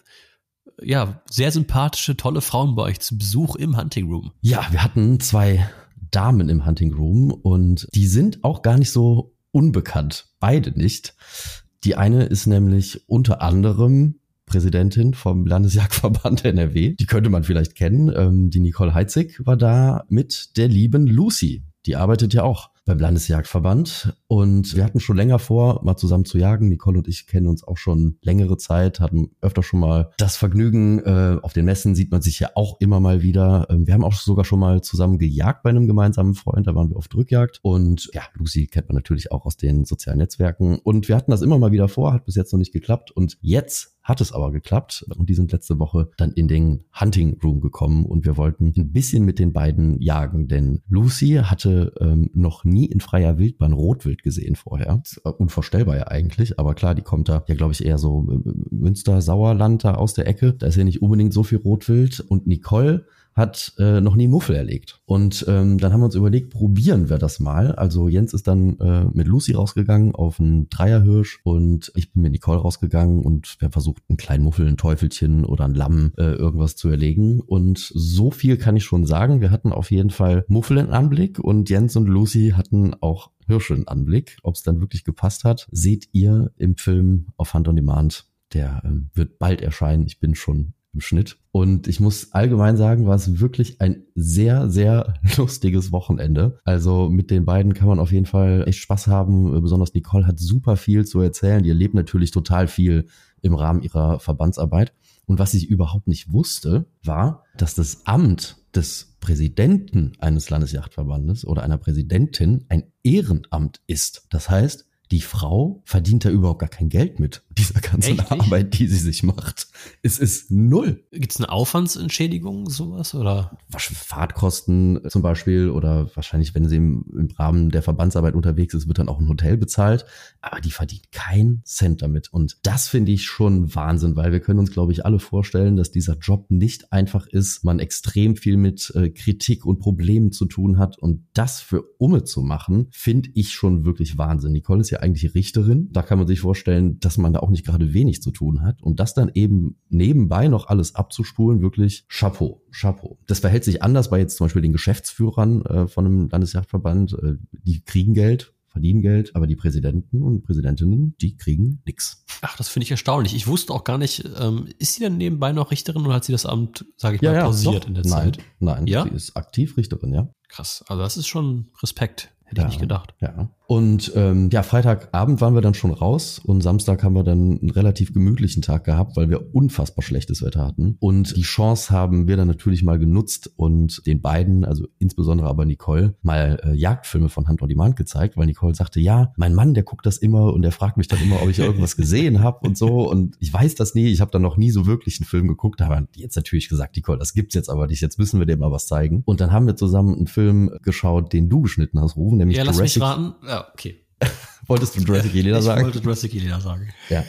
sehr sympathische, tolle Frauen bei euch zu Besuch im Hunting Room. Ja, wir hatten 2 Damen im Hunting Room und die sind auch gar nicht so unbekannt. Beide nicht. Die eine ist nämlich unter anderem Präsidentin vom Landesjagdverband NRW. Die könnte man vielleicht kennen. Die Nicole Heitzig war da mit der lieben Lucy. Die arbeitet ja auch beim Landesjagdverband und wir hatten schon länger vor, mal zusammen zu jagen. Nicole und ich kennen uns auch schon längere Zeit, hatten öfter schon mal das Vergnügen. Auf den Messen sieht man sich ja auch immer mal wieder. Wir haben auch sogar schon mal zusammen gejagt bei einem gemeinsamen Freund, da waren wir auf Drückjagd. Und ja, Lucy kennt man natürlich auch aus den sozialen Netzwerken. Und wir hatten das immer mal wieder vor, hat bis jetzt noch nicht geklappt. Und jetzt hat es aber geklappt und die sind letzte Woche dann in den Hunting Room gekommen und wir wollten ein bisschen mit den beiden jagen, denn Lucy hatte noch nie in freier Wildbahn Rotwild gesehen vorher. Unvorstellbar ja eigentlich, aber klar, die kommt da ja, glaube ich, eher so Münster, Sauerland da aus der Ecke. Da ist ja nicht unbedingt so viel Rotwild und Nicole hat noch nie Muffel erlegt. Und dann haben wir uns überlegt, probieren wir das mal. Also Jens ist dann mit Lucy rausgegangen auf einen Dreierhirsch und ich bin mit Nicole rausgegangen und wir haben versucht, einen kleinen Muffel, ein Teufelchen oder ein Lamm irgendwas zu erlegen. Und so viel kann ich schon sagen. Wir hatten auf jeden Fall Muffel in Anblick und Jens und Lucy hatten auch Hirsche in Anblick. Ob es dann wirklich gepasst hat, seht ihr im Film auf Hunt on Demand. Der wird bald erscheinen. Ich bin schon im Schnitt. Und ich muss allgemein sagen, war es wirklich ein sehr, sehr lustiges Wochenende. Also mit den beiden kann man auf jeden Fall echt Spaß haben. Besonders Nicole hat super viel zu erzählen. Die erlebt natürlich total viel im Rahmen ihrer Verbandsarbeit. Und was ich überhaupt nicht wusste, war, dass das Amt des Präsidenten eines Landesjagdverbandes oder einer Präsidentin ein Ehrenamt ist. Das heißt, die Frau verdient da überhaupt gar kein Geld mit dieser ganzen Arbeit, die sie sich macht. Es ist 0. Gibt's eine Aufwandsentschädigung, sowas, oder? Fahrtkosten zum Beispiel oder wahrscheinlich, wenn sie im Rahmen der Verbandsarbeit unterwegs ist, wird dann auch ein Hotel bezahlt. Aber die verdient keinen Cent damit. Und das finde ich schon Wahnsinn, weil wir können uns, glaube ich, alle vorstellen, dass dieser Job nicht einfach ist. Man extrem viel mit Kritik und Problemen zu tun hat. Und das für Umme zu machen, finde ich schon wirklich Wahnsinn. Nicole ist ja eigentlich Richterin. Da kann man sich vorstellen, dass man da auch nicht gerade wenig zu tun hat. Und das dann eben nebenbei noch alles abzuspulen, wirklich Chapeau. Das verhält sich anders bei jetzt zum Beispiel den Geschäftsführern von einem Landesjagdverband. Die kriegen Geld, verdienen Geld, aber die Präsidenten und Präsidentinnen, die kriegen nix. Ach, das finde ich erstaunlich. Ich wusste auch gar nicht, ist sie denn nebenbei noch Richterin oder hat sie das Amt, sage ich mal, pausiert in der Zeit? Nein, ja? Sie ist aktiv Richterin, ja. Krass, also das ist schon Respekt. Hätte ich nicht gedacht. Ja. Und Freitagabend waren wir dann schon raus und Samstag haben wir dann einen relativ gemütlichen Tag gehabt, weil wir unfassbar schlechtes Wetter hatten. Und die Chance haben wir dann natürlich mal genutzt und den beiden, also insbesondere aber Nicole, mal Jagdfilme von Hunt on Demand gezeigt, weil Nicole sagte, ja, mein Mann, der guckt das immer und der fragt mich dann immer, ob ich irgendwas gesehen habe und so. Und ich weiß das nie, ich habe dann noch nie so wirklich einen Film geguckt, aber jetzt natürlich gesagt, Nicole, das gibt's jetzt aber nicht, jetzt müssen wir dir mal was zeigen. Und dann haben wir zusammen einen Film geschaut, den du geschnitten hast, Rufen, nämlich Jurassic. Lass mich raten. Ja, okay. Wolltest du Jurassic Elena sagen? Ich wollte Jurassic Elena sagen. Ja.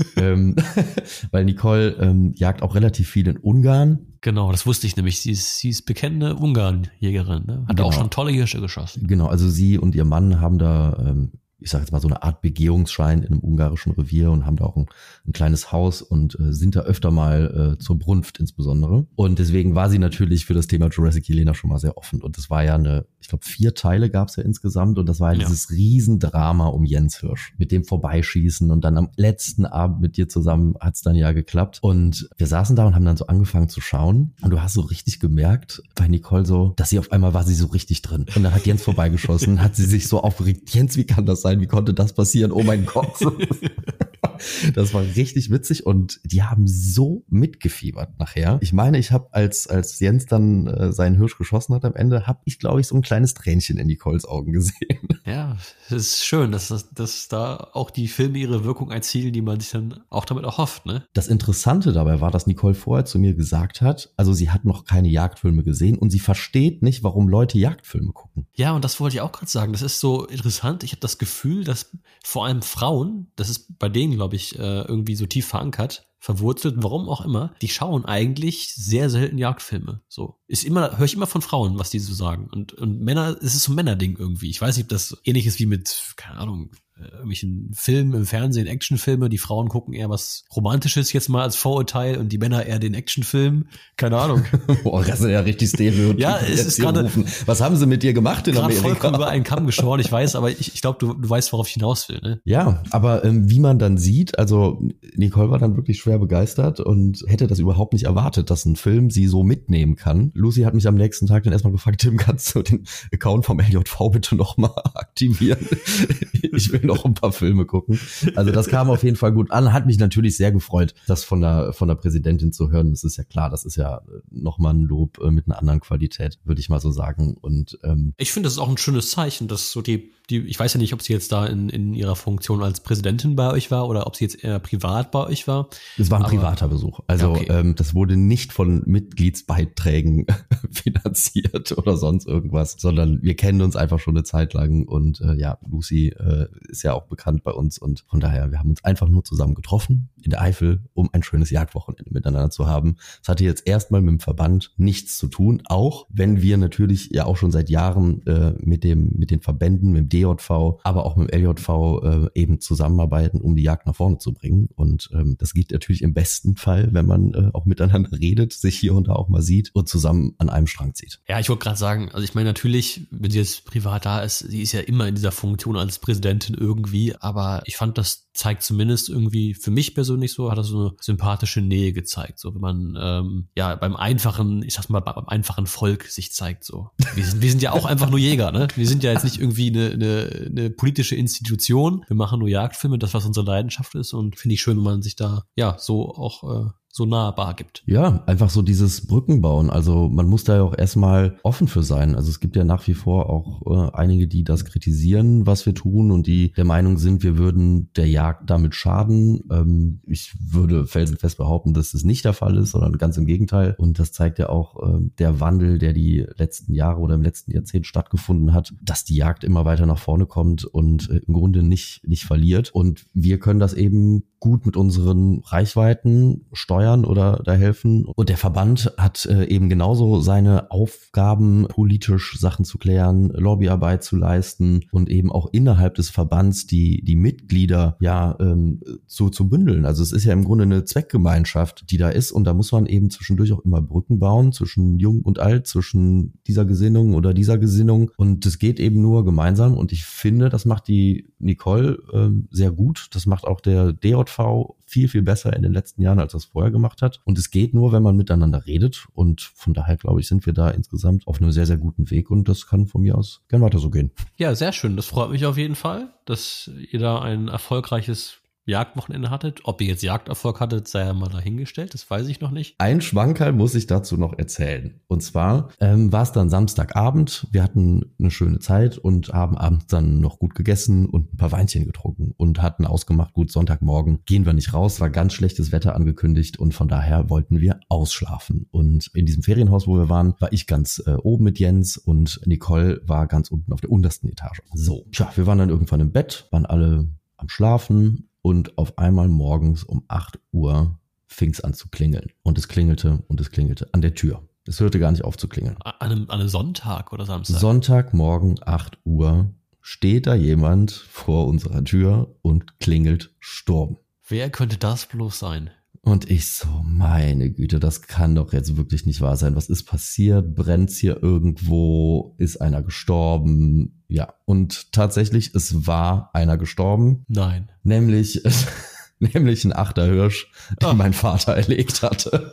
Weil Nicole jagt auch relativ viel in Ungarn. Genau, das wusste ich nämlich. Sie ist bekennende Ungarn-Jägerin. Ne? Hat auch schon tolle Hirsche geschossen. Genau, also sie und ihr Mann haben da, ich sage jetzt mal so eine Art Begehungsschein in einem ungarischen Revier und haben da auch ein kleines Haus und sind da öfter mal zur Brunft insbesondere. Und deswegen war sie natürlich für das Thema Jurassic Elena schon mal sehr offen. Und das war ja ich glaube 4 Teile gab es ja insgesamt und das war ja dieses Riesendrama um Jens Hirsch. Mit dem Vorbeischießen und dann am letzten Abend mit dir zusammen hat es dann ja geklappt. Und wir saßen da und haben dann so angefangen zu schauen und du hast so richtig gemerkt bei Nicole so, dass sie auf einmal war sie so richtig drin. Und dann hat Jens vorbeigeschossen, hat sie sich so aufgeregt, Jens, wie kann das sein? Wie konnte das passieren? Oh mein Gott. Das war richtig witzig und die haben so mitgefiebert nachher. Ich meine, ich habe, als Jens dann seinen Hirsch geschossen hat am Ende, habe ich, glaube ich, so ein kleines Tränchen in Nicoles Augen gesehen. Ja, es ist schön, dass da auch die Filme ihre Wirkung erzielen, die man sich dann auch damit erhofft, ne? Das Interessante dabei war, dass Nicole vorher zu mir gesagt hat, also sie hat noch keine Jagdfilme gesehen und sie versteht nicht, warum Leute Jagdfilme gucken. Ja, und das wollte ich auch gerade sagen. Das ist so interessant. Ich habe das Gefühl, dass vor allem Frauen, das ist bei denen, glaube glaube ich, irgendwie so tief verankert, verwurzelt, warum auch immer, die schauen eigentlich sehr selten Jagdfilme. So. Höre ich immer von Frauen, was die so sagen. Und Männer, es ist so ein Männerding irgendwie. Ich weiß nicht, ob das ähnlich ist wie mit, keine Ahnung, irgendwelchen Filmen im Fernsehen, Actionfilme. Die Frauen gucken eher was Romantisches jetzt mal als Vorurteil und die Männer eher den Actionfilm. Keine Ahnung. Boah, das ist ja richtig Stereotyp. Ja, es ist gerade. Was haben sie mit dir gemacht in Amerika? Vollkommen über einen Kamm geschoren, ich weiß, aber ich glaube, du weißt, worauf ich hinaus will, ne? Ja, aber wie man dann sieht, also Nicole war dann wirklich schwer begeistert und hätte das überhaupt nicht erwartet, dass ein Film sie so mitnehmen kann. Lucy hat mich am nächsten Tag dann erstmal gefragt, Tim, kannst du den Account vom LJV bitte nochmal aktivieren? Ich will noch ein paar Filme gucken. Also das kam auf jeden Fall gut an. Hat mich natürlich sehr gefreut, das von der Präsidentin zu hören. Das ist ja klar, das ist ja nochmal ein Lob mit einer anderen Qualität, würde ich mal so sagen. Und ich finde, das ist auch ein schönes Zeichen, dass so die ich weiß ja nicht, ob sie jetzt da in ihrer Funktion als Präsidentin bei euch war oder ob sie jetzt eher privat bei euch war. Es war ein privater Besuch. Also okay. Das wurde nicht von Mitgliedsbeiträgen finanziert oder sonst irgendwas, sondern wir kennen uns einfach schon eine Zeit lang und Lucy ist ja auch bekannt bei uns und von daher, wir haben uns einfach nur zusammen getroffen in der Eifel, um ein schönes Jagdwochenende miteinander zu haben. Es hatte jetzt erstmal mit dem Verband nichts zu tun, auch wenn wir natürlich ja auch schon seit Jahren mit den Verbänden, mit dem DJV, aber auch mit dem LJV eben zusammenarbeiten, um die Jagd nach vorne zu bringen. Und das geht natürlich im besten Fall, wenn man auch miteinander redet, sich hier und da auch mal sieht und zusammen an einem Strang zieht. Ja, ich wollte gerade sagen, also ich meine natürlich, wenn sie jetzt privat da ist, sie ist ja immer in dieser Funktion als Präsidentin irgendwie, aber ich fand, das zeigt zumindest irgendwie für mich persönlich so, hat das so eine sympathische Nähe gezeigt, so wenn man beim einfachen, ich sag's mal, beim einfachen Volk sich zeigt so. Wir sind ja auch einfach nur Jäger, ne? Wir sind ja jetzt nicht irgendwie eine politische Institution. Wir machen nur Jagdfilme, das was unsere Leidenschaft ist und finde ich schön, wenn man sich da so auch so nahbar gibt. Ja, einfach so dieses Brückenbauen. Also man muss da ja auch erstmal offen für sein. Also es gibt ja nach wie vor auch einige, die das kritisieren, was wir tun und die der Meinung sind, wir würden der Jagd damit schaden. Ich würde felsenfest behaupten, dass das nicht der Fall ist, sondern ganz im Gegenteil. Und das zeigt ja auch der Wandel, der die letzten Jahre oder im letzten Jahrzehnt stattgefunden hat, dass die Jagd immer weiter nach vorne kommt und im Grunde nicht verliert. Und wir können das eben gut mit unseren Reichweiten steuern oder da helfen. Und der Verband hat eben genauso seine Aufgaben, politisch Sachen zu klären, Lobbyarbeit zu leisten und eben auch innerhalb des Verbands die Mitglieder zu bündeln. Also es ist ja im Grunde eine Zweckgemeinschaft, die da ist und da muss man eben zwischendurch auch immer Brücken bauen zwischen Jung und Alt, zwischen dieser Gesinnung oder dieser Gesinnung und das geht eben nur gemeinsam und ich finde, das macht die Nicole sehr gut. Das macht auch der DJV viel, viel besser in den letzten Jahren, als das vorher gemacht hat. Und es geht nur, wenn man miteinander redet. Und von daher, glaube ich, sind wir da insgesamt auf einem sehr, sehr guten Weg. Und das kann von mir aus gern weiter so gehen. Ja, sehr schön. Das freut mich auf jeden Fall, dass ihr da ein erfolgreiches Jagdwochenende hattet. Ob ihr jetzt Jagderfolg hattet, sei ja mal dahingestellt, das weiß ich noch nicht. Ein Schwankerl muss ich dazu noch erzählen. Und zwar war es dann Samstagabend, wir hatten eine schöne Zeit und haben abends dann noch gut gegessen und ein paar Weinchen getrunken und hatten ausgemacht, gut, Sonntagmorgen gehen wir nicht raus, war ganz schlechtes Wetter angekündigt und von daher wollten wir ausschlafen. Und in diesem Ferienhaus, wo wir waren, war ich ganz oben mit Jens und Nicole war ganz unten auf der untersten Etage. So, wir waren dann irgendwann im Bett, waren alle am Schlafen. Und auf einmal morgens um 8 Uhr fing es an zu klingeln. Und es klingelte und es klingelte an der Tür. Es hörte gar nicht auf zu klingeln. An einem Sonntag oder Samstag? Sonntagmorgen 8 Uhr steht da jemand vor unserer Tür und klingelt Sturm. Wer könnte das bloß sein? Und ich so, meine Güte, das kann doch jetzt wirklich nicht wahr sein. Was ist passiert? Brennt's hier irgendwo? Ist einer gestorben? Ja, und tatsächlich, es war einer gestorben. Nein. Nämlich ein Achterhirsch, den mein Vater erlegt hatte.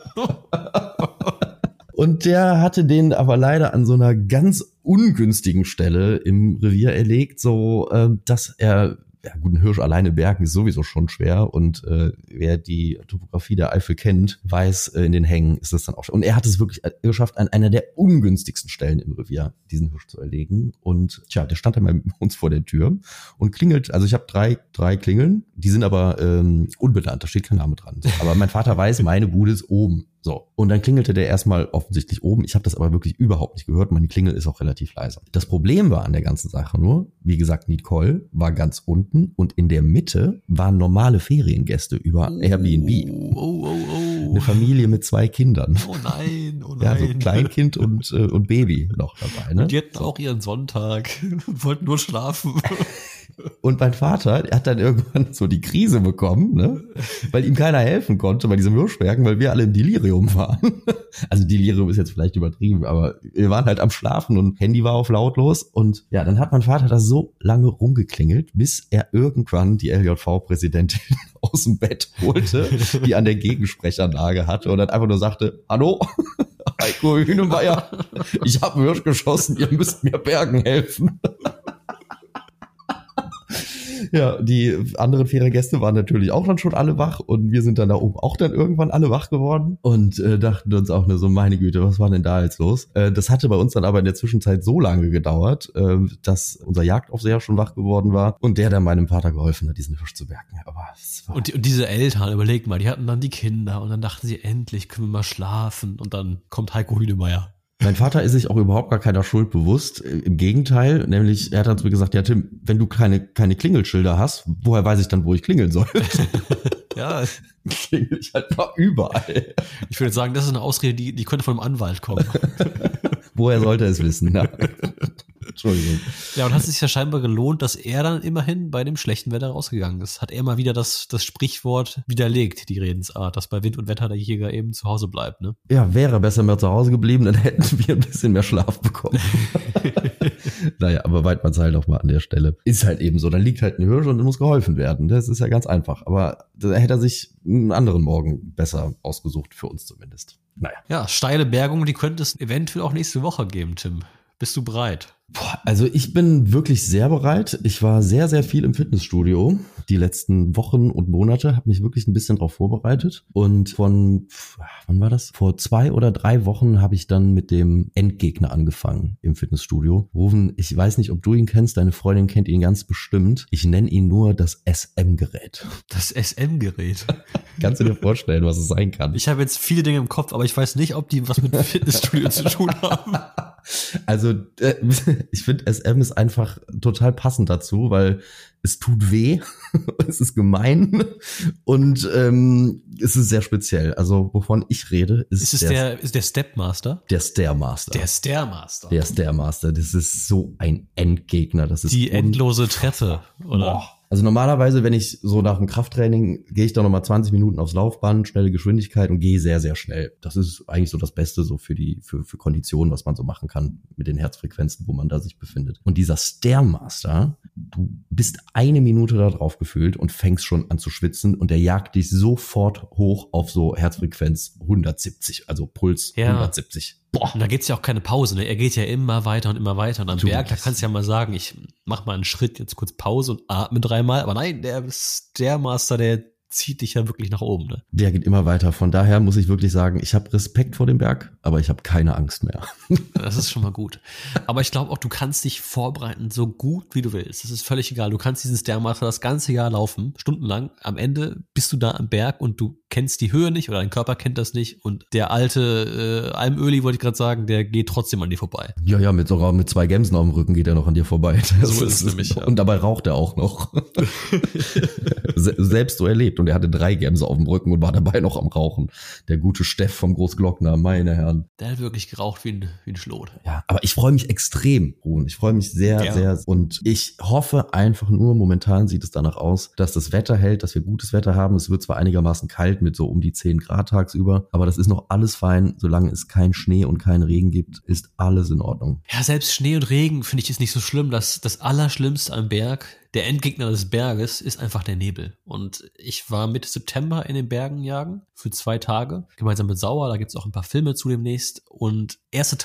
Und der hatte den aber leider an so einer ganz ungünstigen Stelle im Revier erlegt, so dass er einen Hirsch alleine bergen ist sowieso schon schwer und wer die Topografie der Eifel kennt, weiß, in den Hängen ist das dann auch schon. Und er hat es wirklich geschafft, an einer der ungünstigsten Stellen im Revier diesen Hirsch zu erlegen. Und der stand dann bei uns vor der Tür und klingelt. Also ich habe drei Klingeln, die sind aber unbenannt, da steht kein Name dran. Aber mein Vater weiß, meine Bude ist oben. So. Und dann klingelte der erstmal offensichtlich oben. Ich habe das aber wirklich überhaupt nicht gehört. Meine Klingel ist auch relativ leise. Das Problem war an der ganzen Sache nur, wie gesagt, Nicole war ganz unten und in der Mitte waren normale Feriengäste über Airbnb. Eine Familie mit 2 Kindern. Oh nein, oh nein. Ja, so Kleinkind und Baby noch dabei. Ne? Und die hatten auch ihren Sonntag und wollten nur schlafen. Und mein Vater, der hat dann irgendwann so die Krise bekommen, ne? Weil ihm keiner helfen konnte bei diesem Hirschbergen, weil wir alle im Delirium waren. Also Delirium ist jetzt vielleicht übertrieben, aber wir waren halt am Schlafen und Handy war auf lautlos. Und ja, dann hat mein Vater da so lange rumgeklingelt, bis er irgendwann die LJV-Präsidentin aus dem Bett holte, die an der Gegensprechanlage hatte und dann einfach nur sagte, hallo, Heiko Hünemeyer, ich habe einen Hirsch geschossen, ihr müsst mir bergen helfen. Ja, die anderen Feriengäste waren natürlich auch dann schon alle wach und wir sind dann da oben auch dann irgendwann alle wach geworden und dachten uns auch nur so, meine Güte, was war denn da jetzt los? Das hatte bei uns dann aber in der Zwischenzeit so lange gedauert, dass unser Jagdaufseher schon wach geworden war und der dann meinem Vater geholfen hat, diesen Hirsch zu bergen. Aber und diese Eltern, überleg mal, die hatten dann die Kinder und dann dachten sie, endlich können wir mal schlafen und dann kommt Heiko Hünemeyer. Mein Vater ist sich auch überhaupt gar keiner Schuld bewusst. Im Gegenteil, nämlich er hat dann zu mir gesagt, ja Tim, wenn du keine Klingelschilder hast, woher weiß ich dann, wo ich klingeln soll? Ja, klingel ich halt mal überall. Ich würde sagen, das ist eine Ausrede, die könnte von einem Anwalt kommen. Woher sollte er es wissen? Ja. Entschuldigung. Ja, und hat es sich ja scheinbar gelohnt, dass er dann immerhin bei dem schlechten Wetter rausgegangen ist. Hat er mal wieder das Sprichwort widerlegt, die Redensart, dass bei Wind und Wetter der Jäger eben zu Hause bleibt, ne? Ja, wäre besser mehr zu Hause geblieben, dann hätten wir ein bisschen mehr Schlaf bekommen. Naja, aber Weidmanns halt auch mal an der Stelle. Ist halt eben so, dann liegt halt ein Hirsch und muss geholfen werden. Das ist ja ganz einfach. Aber da hätte er sich einen anderen Morgen besser ausgesucht, für uns zumindest. Naja. Ja, steile Bergungen, die könnte es eventuell auch nächste Woche geben, Tim. Bist du bereit? Also ich bin wirklich sehr bereit. Ich war sehr, sehr viel im Fitnessstudio die letzten Wochen und Monate, habe mich wirklich ein bisschen drauf vorbereitet. Und wann war das? Vor 2 oder 3 Wochen habe ich dann mit dem Endgegner angefangen im Fitnessstudio. Rufen, ich weiß nicht, ob du ihn kennst, deine Freundin kennt ihn ganz bestimmt. Ich nenne ihn nur das SM-Gerät. Das SM-Gerät? Kannst du dir vorstellen, was es sein kann? Ich habe jetzt viele Dinge im Kopf, aber ich weiß nicht, ob die was mit Fitnessstudio zu tun haben. Also ich finde, SM ist einfach total passend dazu, weil es tut weh, es ist gemein und es ist sehr speziell. Also wovon ich rede, ist der Stepmaster? Der Stairmaster. Der Stairmaster. Der Stairmaster, das ist so ein Endgegner. Das ist die endlose Treppe, oder? Boah. Also normalerweise, wenn ich so nach dem Krafttraining, gehe ich da nochmal 20 Minuten aufs Laufband, schnelle Geschwindigkeit und gehe sehr, sehr schnell. Das ist eigentlich so das Beste so für Konditionen, was man so machen kann mit den Herzfrequenzen, wo man da sich befindet. Und dieser Stairmaster, du bist 1 Minute da drauf gefühlt und fängst schon an zu schwitzen und der jagt dich sofort hoch auf so Herzfrequenz 170, also Puls 170. Boah. Und da geht's ja auch keine Pause, ne? Er geht ja immer weiter und immer weiter. Und am Berg, da kannst du ja mal sagen, ich mach mal einen Schritt, jetzt kurz Pause und atme 3-mal. Aber nein, der Stairmaster, der zieht dich ja wirklich nach oben, ne? Der geht immer weiter. Von daher muss ich wirklich sagen, ich habe Respekt vor dem Berg, aber ich habe keine Angst mehr. Das ist schon mal gut. Aber ich glaube auch, du kannst dich vorbereiten, so gut wie du willst. Das ist völlig egal. Du kannst diesen Stairmaster das ganze Jahr laufen, stundenlang. Am Ende bist du da am Berg und du kennst die Höhe nicht oder dein Körper kennt das nicht. Und der alte Almöli, wollte ich gerade sagen, der geht trotzdem an dir vorbei. Ja, mit 2 Gämsen auf dem Rücken geht er noch an dir vorbei. So ist es nämlich. Ja. Und dabei raucht er auch noch. Selbst so erlebt. Und er hatte 3 Gämse auf dem Rücken und war dabei noch am Rauchen. Der gute Steff vom Großglockner, meine Herren. Der hat wirklich geraucht wie ein Schlot. Ja, aber ich freue mich extrem, Ruhen. Ich freue mich sehr, sehr. Und ich hoffe einfach nur, momentan sieht es danach aus, dass das Wetter hält, dass wir gutes Wetter haben. Es wird zwar einigermaßen kalt mit so um die 10 Grad tagsüber, aber das ist noch alles fein. Solange es kein Schnee und keinen Regen gibt, ist alles in Ordnung. Ja, selbst Schnee und Regen finde ich ist nicht so schlimm. Das Allerschlimmste am Berg, der Endgegner des Berges, ist einfach der Nebel. Und ich war Mitte September in den Bergen jagen für 2 Tage, gemeinsam mit Sauer. Da gibt's auch ein paar Filme zu demnächst. Und erster Tag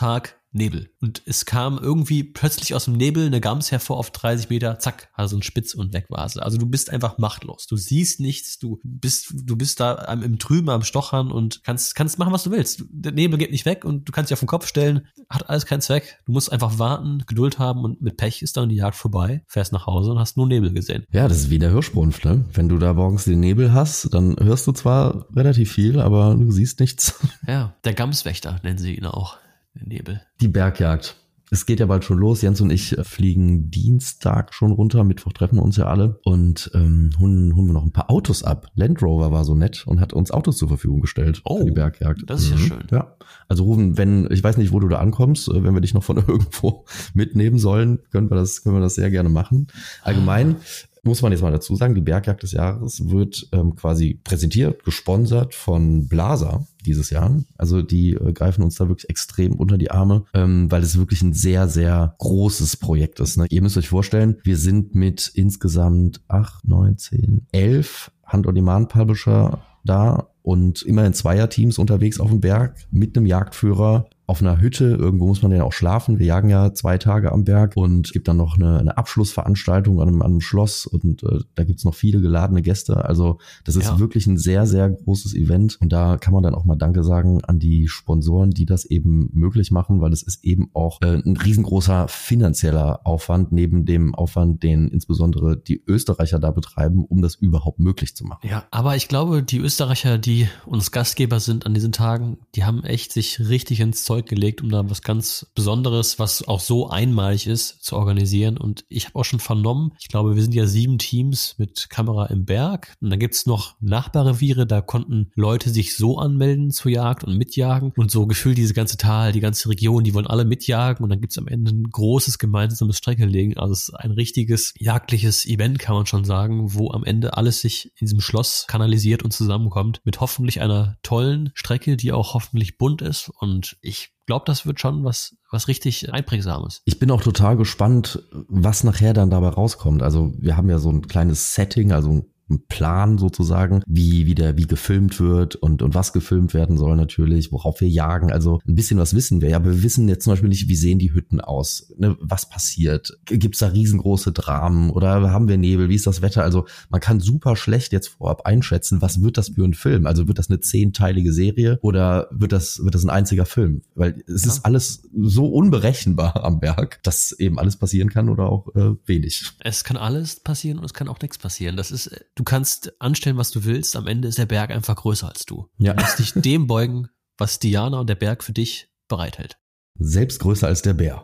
Nebel. Und es kam irgendwie plötzlich aus dem Nebel eine Gams hervor auf 30 Meter, zack, also ein Spitz und weg war sie. Also du bist einfach machtlos. Du siehst nichts, du bist da im Trüben, am Stochern und kannst machen, was du willst. Der Nebel geht nicht weg und du kannst dich auf den Kopf stellen, hat alles keinen Zweck. Du musst einfach warten, Geduld haben und mit Pech ist dann die Jagd vorbei, fährst nach Hause und hast nur Nebel gesehen. Ja, das ist wie der Hirschbrunft, ne? Wenn du da morgens den Nebel hast, dann hörst du zwar relativ viel, aber du siehst nichts. Ja, der Gamswächter nennen sie ihn auch. Nebel. Die Bergjagd. Es geht ja bald schon los. Jens und ich fliegen Dienstag schon runter. Mittwoch treffen wir uns ja alle und holen wir noch ein paar Autos ab. Land Rover war so nett und hat uns Autos zur Verfügung gestellt für die Bergjagd. Das ist ja schön. Ja. Also Rufen, ich weiß nicht, wo du da ankommst, wenn wir dich noch von irgendwo mitnehmen sollen, können wir das sehr gerne machen. Allgemein muss man jetzt mal dazu sagen, die Bergjagd des Jahres wird quasi präsentiert, gesponsert von Blaser dieses Jahr. Also die greifen uns da wirklich extrem unter die Arme, weil es wirklich ein sehr, sehr großes Projekt ist. Ne? Ihr müsst euch vorstellen, wir sind mit insgesamt 8, 9, 10, 11 Hand-on-Demand-Publisher da und immer in Zweierteams unterwegs auf dem Berg mit einem Jagdführer auf einer Hütte. Irgendwo muss man ja auch schlafen. Wir jagen ja 2 Tage am Berg und es gibt dann noch eine Abschlussveranstaltung an einem Schloss und da gibt's noch viele geladene Gäste. Also das ist wirklich ein sehr, sehr großes Event und da kann man dann auch mal Danke sagen an die Sponsoren, die das eben möglich machen, weil es ist eben auch ein riesengroßer finanzieller Aufwand neben dem Aufwand, den insbesondere die Österreicher da betreiben, um das überhaupt möglich zu machen. Ja, aber ich glaube, die Österreicher, die uns Gastgeber sind an diesen Tagen, die haben echt sich richtig ins Zeug gelegt, um da was ganz Besonderes, was auch so einmalig ist, zu organisieren. Und ich habe auch schon vernommen, ich glaube, wir sind ja 7 Teams mit Kamera im Berg. Und dann gibt's noch Nachbarreviere, da konnten Leute sich so anmelden zur Jagd und mitjagen. Und so gefühlt diese ganze Tal, die ganze Region, die wollen alle mitjagen. Und dann gibt's am Ende ein großes gemeinsames Streckelegen. Also es ist ein richtiges jagdliches Event, kann man schon sagen, wo am Ende alles sich in diesem Schloss kanalisiert und zusammenkommt. Mit hoffentlich einer tollen Strecke, die auch hoffentlich bunt ist. Und ich glaube, das wird schon was richtig Einprägsames. Ich bin auch total gespannt, was nachher dann dabei rauskommt. Also wir haben ja so ein kleines Setting, also ein Plan sozusagen, wie gefilmt wird und was gefilmt werden soll natürlich, worauf wir jagen. Also ein bisschen was wissen wir. Ja, aber wir wissen jetzt zum Beispiel nicht, wie sehen die Hütten aus? Ne, was passiert? Gibt's da riesengroße Dramen oder haben wir Nebel? Wie ist das Wetter? Also man kann super schlecht jetzt vorab einschätzen, was wird das für ein Film? Also wird das eine 10-teilige Serie oder wird das ein einziger Film? Weil es ist alles so unberechenbar am Berg, dass eben alles passieren kann oder auch wenig. Es kann alles passieren und es kann auch nichts passieren. Du kannst anstellen, was du willst. Am Ende ist der Berg einfach größer als du. Ja. Du musst dich dem beugen, was Diana und der Berg für dich bereithält. Selbst größer als der Bär.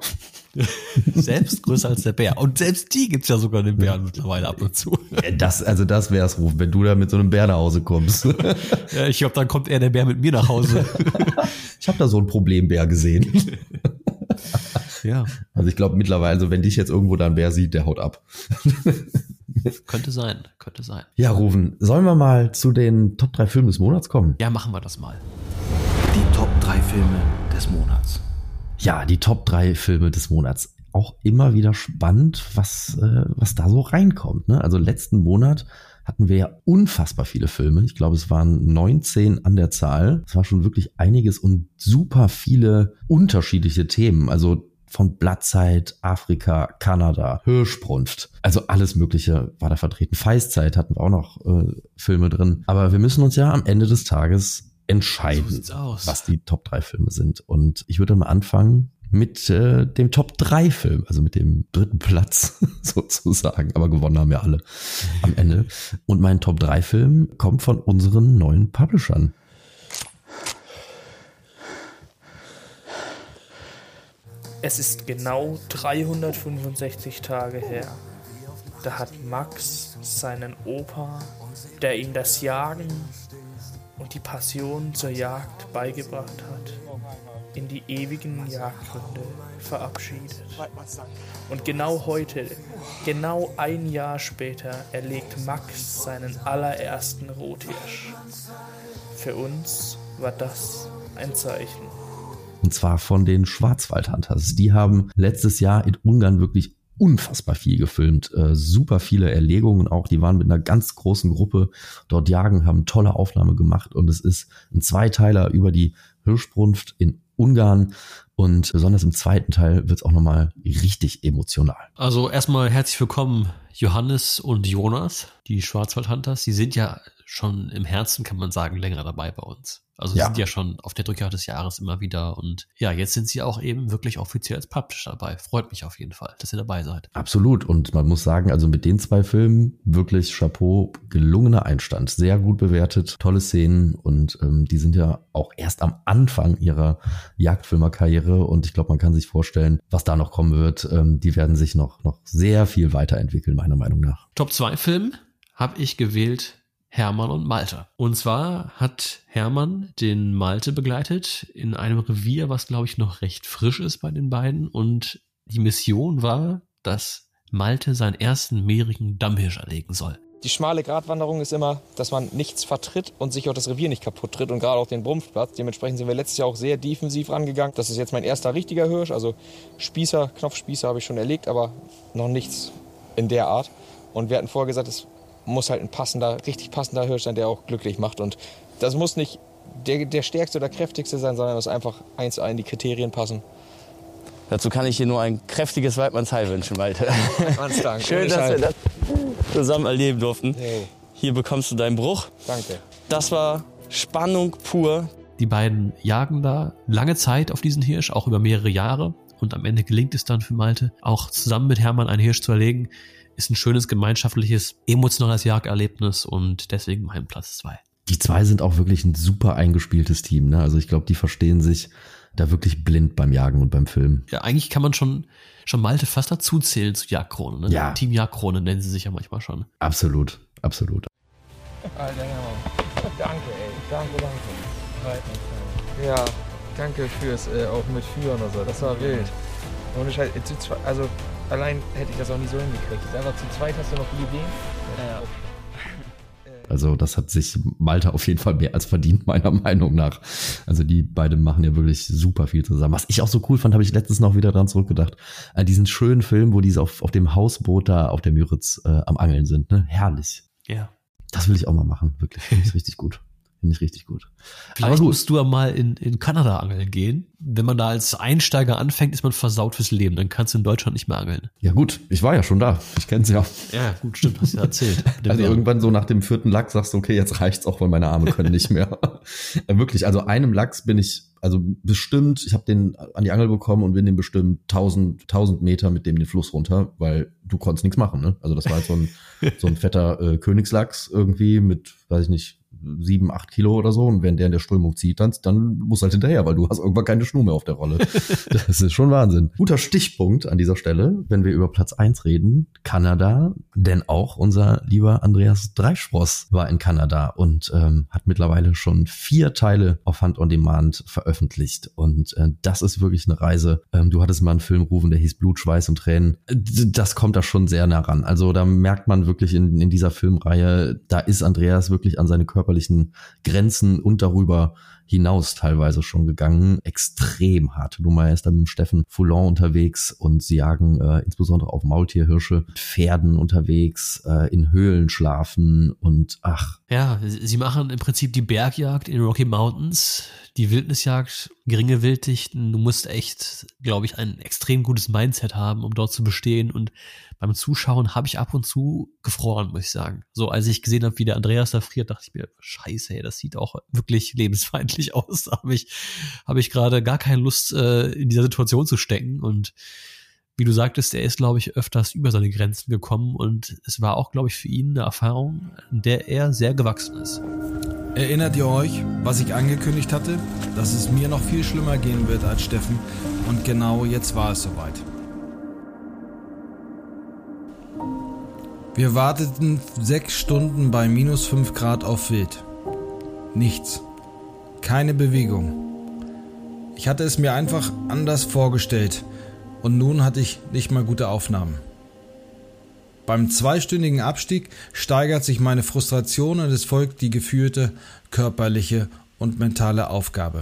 Selbst größer als der Bär. Und selbst die gibt's ja sogar den Bären mittlerweile ab und zu. Das wär's, Ruf, wenn du da mit so einem Bär nach Hause kommst. Ja, ich glaube, dann kommt eher der Bär mit mir nach Hause. Ich habe da so einen Problembär gesehen. Ja. Also ich glaube mittlerweile, also wenn dich jetzt irgendwo da ein Bär sieht, der haut ab. Könnte sein. Ja, Rufen, sollen wir mal zu den Top 3 Filmen des Monats kommen? Ja, machen wir das mal. Die Top 3 Filme des Monats. Ja, die Top 3 Filme des Monats. Auch immer wieder spannend, was da so reinkommt. Ne? Also letzten Monat hatten wir ja unfassbar viele Filme. Ich glaube, es waren 19 an der Zahl. Es war schon wirklich einiges und super viele unterschiedliche Themen. Also von Blattzeit, Afrika, Kanada, Hirschbrunft. Also alles Mögliche war da vertreten. Feißzeit hatten wir auch noch Filme drin. Aber wir müssen uns ja am Ende des Tages entscheiden, was die Top 3 Filme sind. Und ich würde dann mal anfangen mit dem Top 3 Film, also mit dem 3. Platz sozusagen. Aber gewonnen haben wir alle am Ende. Und mein Top 3 Film kommt von unseren neuen Publishern. Es ist genau 365 Tage her. Da hat Max seinen Opa, der ihm das Jagen und die Passion zur Jagd beigebracht hat, in die ewigen Jagdgründe verabschiedet. Und genau heute, genau ein Jahr später, erlegt Max seinen allerersten Rothirsch. Für uns war das ein Zeichen. Und zwar von den Schwarzwaldhunters. Die haben letztes Jahr in Ungarn wirklich unfassbar viel gefilmt. Super viele Erlegungen auch. Die waren mit einer ganz großen Gruppe dort jagen, haben tolle Aufnahme gemacht. Und es ist ein Zweiteiler über die Hirschbrunft in Ungarn. Und besonders im zweiten Teil wird es auch nochmal richtig emotional. Also erstmal herzlich willkommen Johannes und Jonas, die Schwarzwaldhunters. Sie sind ja schon im Herzen, kann man sagen, länger dabei bei uns. Also sie sind ja schon auf der Drückjagd des Jahres immer wieder. Und ja, jetzt sind sie auch eben wirklich offiziell als Publisher dabei. Freut mich auf jeden Fall, dass ihr dabei seid. Absolut. Und man muss sagen, also mit den 2 Filmen wirklich Chapeau, gelungener Einstand. Sehr gut bewertet, tolle Szenen. Und die sind ja auch erst am Anfang ihrer Jagdfilmerkarriere. Und ich glaube, man kann sich vorstellen, was da noch kommen wird. Die werden sich noch sehr viel weiterentwickeln, meiner Meinung nach. Top 2 Film habe ich gewählt Hermann und Malte. Und zwar hat Hermann den Malte begleitet in einem Revier, was glaube ich noch recht frisch ist bei den beiden. Und die Mission war, dass Malte seinen ersten mehrigen Dammhirsch erlegen soll. Die schmale Gratwanderung ist immer, dass man nichts vertritt und sich auch das Revier nicht kaputt tritt und gerade auch den Brumpfplatz. Dementsprechend sind wir letztes Jahr auch sehr defensiv rangegangen. Das ist jetzt mein erster richtiger Hirsch, also Spießer, Knopfspießer habe ich schon erlegt, aber noch nichts in der Art. Und wir hatten vorher gesagt, es muss halt ein richtig passender Hirsch sein, der auch glücklich macht. Und das muss nicht der stärkste oder kräftigste sein, sondern es muss einfach 1:1 die Kriterien passen. Dazu kann ich dir nur ein kräftiges Weidmannsheil wünschen, Malte. Ganz Dank. Schön, dass wir das zusammen erleben durften. Hey. Hier bekommst du deinen Bruch. Danke. Das war Spannung pur. Die beiden jagen da lange Zeit auf diesen Hirsch, auch über mehrere Jahre. Und am Ende gelingt es dann für Malte, auch zusammen mit Hermann einen Hirsch zu erlegen. Ist ein schönes, gemeinschaftliches, emotionales Jagderlebnis und deswegen mein Platz 2. Die 2 sind auch wirklich ein super eingespieltes Team, ne? Also ich glaube, die verstehen sich da wirklich blind beim Jagen und beim Filmen. Ja, eigentlich kann man schon Malte fast dazu zählen zu Jagdkrone, ne? Ja. Team Jagdkrone nennen sie sich ja manchmal schon. Absolut, absolut. Alter, ja. Danke, ey. Danke. Ja, danke fürs auch mitführen und so. Das war wild. Ohne Scheiß, also allein hätte ich das auch nie so hingekriegt. Einfach zu zweit hast du noch die Ideen. Ja. Also das hat sich Malte auf jeden Fall mehr als verdient, meiner Meinung nach. Also die beiden machen ja wirklich super viel zusammen. Was ich auch so cool fand, habe ich letztens noch wieder dran zurückgedacht. An diesen schönen Film, wo die auf dem Hausboot da auf der Müritz am Angeln sind. Ne? Herrlich. Ja. Das will ich auch mal machen, wirklich. Finde ich richtig gut. Vielleicht musst du ja mal in Kanada angeln gehen. Wenn man da als Einsteiger anfängt, ist man versaut fürs Leben. Dann kannst du in Deutschland nicht mehr angeln. Ja gut, ich war ja schon da. Ich kenn's ja. Ja, gut, stimmt, hast du ja erzählt. Also irgendwann so nach dem 4. Lachs sagst du, okay, jetzt reicht's auch, weil meine Arme können nicht mehr. Wirklich, also einem Lachs bin ich, also bestimmt, ich habe den an die Angel bekommen und bin den bestimmt 1000 Meter mit dem den Fluss runter, weil du konntest nichts machen, ne? Also das war halt so ein fetter Königslachs irgendwie mit, weiß ich nicht, 7-8 Kilo oder so, und wenn der in der Strömung zieht, dann musst du halt hinterher, weil du hast irgendwann keine Schnur mehr auf der Rolle. Das ist schon Wahnsinn. Guter Stichpunkt an dieser Stelle, wenn wir über Platz 1 reden, Kanada, denn auch unser lieber Andreas Dreispross war in Kanada und hat mittlerweile schon 4 Teile auf Hunt on Demand veröffentlicht, und das ist wirklich eine Reise. Du hattest mal einen Film rufen, der hieß Blut, Schweiß und Tränen. Das kommt da schon sehr nah ran. Also da merkt man wirklich in dieser Filmreihe, da ist Andreas wirklich an seine körperlichen Grenzen und darüber hinaus teilweise schon gegangen. Extrem harte Nummer. Er ist dann mit dem Steffen Foulon unterwegs und sie jagen insbesondere auf Maultierhirsche, mit Pferden unterwegs, in Höhlen schlafen und ach. Ja, sie machen im Prinzip die Bergjagd in Rocky Mountains, die Wildnisjagd, geringe Wilddichten. Du musst echt, glaube ich, ein extrem gutes Mindset haben, um dort zu bestehen, und beim Zuschauen habe ich ab und zu gefroren, muss ich sagen. So, als ich gesehen habe, wie der Andreas da friert, dachte ich mir, scheiße, ey, das sieht auch wirklich lebensfeindlich aus. Da habe ich gerade gar keine Lust, in dieser Situation zu stecken. Und wie du sagtest, er ist, glaube ich, öfters über seine Grenzen gekommen, und es war auch, glaube ich, für ihn eine Erfahrung, in der er sehr gewachsen ist. Erinnert ihr euch, was ich angekündigt hatte? Dass es mir noch viel schlimmer gehen wird als Steffen. Und genau jetzt war es soweit. Wir warteten 6 Stunden bei minus 5 Grad auf Wild. Nichts. Keine Bewegung. Ich hatte es mir einfach anders vorgestellt, und nun hatte ich nicht mal gute Aufnahmen. Beim 2-stündigen Abstieg steigert sich meine Frustration, und es folgt die gefühlte körperliche und mentale Aufgabe.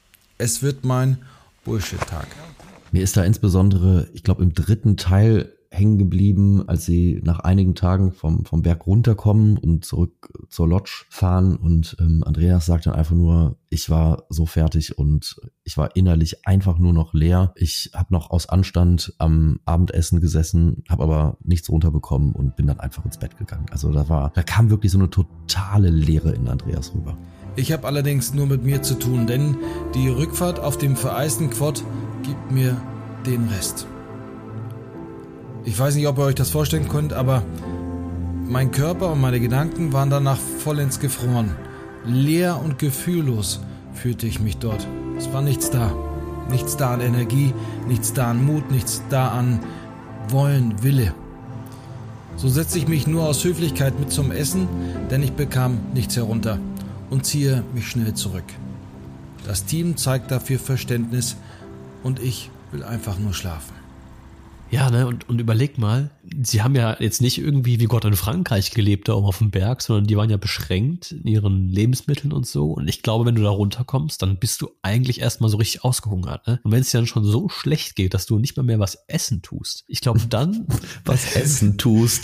Es wird mein Bullshit-Tag. Mir ist da insbesondere, ich glaube im 3. Teil hängen geblieben, als sie nach einigen Tagen vom Berg runterkommen und zurück zur Lodge fahren. Und Andreas sagt dann einfach nur, ich war so fertig und ich war innerlich einfach nur noch leer. Ich habe noch aus Anstand am Abendessen gesessen, habe aber nichts runterbekommen und bin dann einfach ins Bett gegangen. Also da kam wirklich so eine totale Leere in Andreas rüber. Ich habe allerdings nur mit mir zu tun, denn die Rückfahrt auf dem vereisten Quad gibt mir den Rest. Ich weiß nicht, ob ihr euch das vorstellen könnt, aber mein Körper und meine Gedanken waren danach vollends gefroren. Leer und gefühllos fühlte ich mich dort. Es war nichts da. Nichts da an Energie, nichts da an Mut, nichts da an Wollen, Wille. So setze ich mich nur aus Höflichkeit mit zum Essen, denn ich bekam nichts herunter und ziehe mich schnell zurück. Das Team zeigt dafür Verständnis und ich will einfach nur schlafen. Ja, ne, und überleg mal, sie haben ja jetzt nicht irgendwie wie Gott in Frankreich gelebt da oben auf dem Berg, sondern die waren ja beschränkt in ihren Lebensmitteln und so. Und ich glaube, wenn du da runterkommst, dann bist du eigentlich erstmal so richtig ausgehungert, ne? Und wenn es dir dann schon so schlecht geht, dass du nicht mal mehr was essen tust, ich glaube dann... Was essen tust?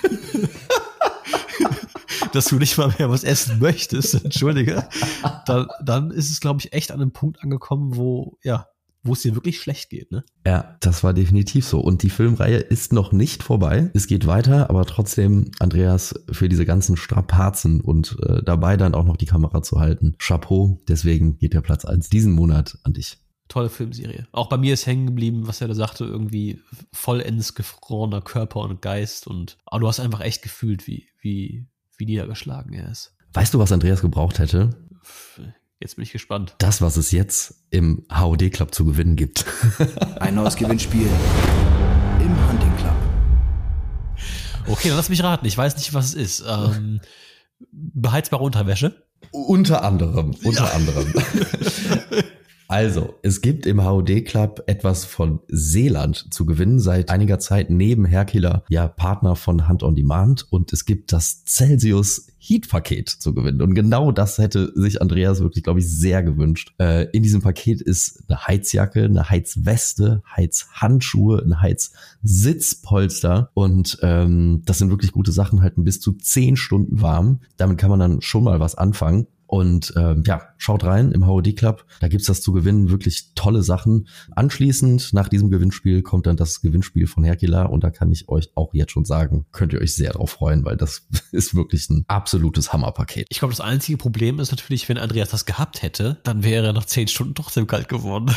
dass du nicht mal mehr was essen möchtest, entschuldige, dann ist es, glaube ich, echt an einem Punkt angekommen, wo es dir wirklich schlecht geht, ne? Ja, das war definitiv so. Und die Filmreihe ist noch nicht vorbei. Es geht weiter, aber trotzdem, Andreas, für diese ganzen Strapazen und dabei dann auch noch die Kamera zu halten. Chapeau, deswegen geht der Platz 1 diesen Monat an dich. Tolle Filmserie. Auch bei mir ist hängen geblieben, was er da sagte, irgendwie vollends gefrorener Körper und Geist. Aber du hast einfach echt gefühlt, wie niedergeschlagen er ist. Weißt du, was Andreas gebraucht hätte? Jetzt bin ich gespannt. Das, was es jetzt im HOD Club zu gewinnen gibt. Ein neues Gewinnspiel im Hunting Club. Okay, dann lass mich raten. Ich weiß nicht, was es ist. Beheizbare Unterwäsche? Unter anderem. Also, es gibt im HOD Club etwas von Seeland zu gewinnen, seit einiger Zeit neben Herkila, ja, Partner von Hunt on Demand, und es gibt das Celsius Heat Paket zu gewinnen. Und genau das hätte sich Andreas wirklich, glaube ich, sehr gewünscht. In diesem Paket ist eine Heizjacke, eine Heizweste, Heizhandschuhe, ein Heizsitzpolster und das sind wirklich gute Sachen, halten bis zu 10 Stunden warm. Damit kann man dann schon mal was anfangen. Und schaut rein im HOD Club, da gibt's das zu gewinnen, wirklich tolle Sachen. Anschließend, nach diesem Gewinnspiel, kommt dann das Gewinnspiel von Herkila und da kann ich euch auch jetzt schon sagen, könnt ihr euch sehr drauf freuen, weil das ist wirklich ein absolutes Hammerpaket. Ich glaube, das einzige Problem ist natürlich, wenn Andreas das gehabt hätte, dann wäre er nach 10 Stunden trotzdem kalt geworden.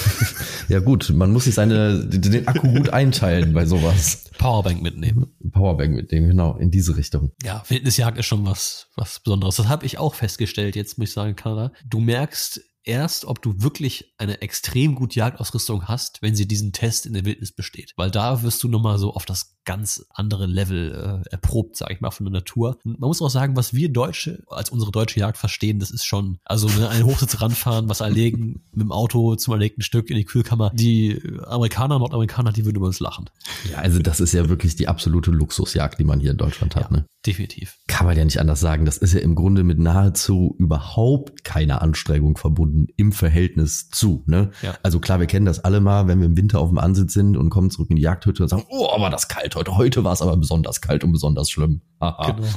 Ja gut, man muss sich den Akku gut einteilen bei sowas. Powerbank mitnehmen, genau, in diese Richtung. Ja, Wildnisjagd ist schon was Besonderes. Das habe ich auch festgestellt, jetzt muss ich sagen, in Kanada. Du merkst erst, ob du wirklich eine extrem gute Jagdausrüstung hast, wenn sie diesen Test in der Wildnis besteht. Weil da wirst du nochmal so auf das ganz andere Level erprobt, sag ich mal, von der Natur. Und man muss auch sagen, was wir Deutsche als unsere deutsche Jagd verstehen, das ist schon, also einen Hochsitz ranfahren, was erlegen, mit dem Auto zum erlegten Stück in die Kühlkammer. Die Nordamerikaner, die würden über uns lachen. Ja, also das ist ja wirklich die absolute Luxusjagd, die man hier in Deutschland hat, ne? Definitiv. Kann man ja nicht anders sagen. Das ist ja im Grunde mit nahezu überhaupt keiner Anstrengung verbunden im Verhältnis zu, ne? Ja. Also klar, wir kennen das alle mal, wenn wir im Winter auf dem Ansitz sind und kommen zurück in die Jagdhütte und sagen, oh, aber das kalt heute. Heute war es aber besonders kalt und besonders schlimm. Aha. Genau.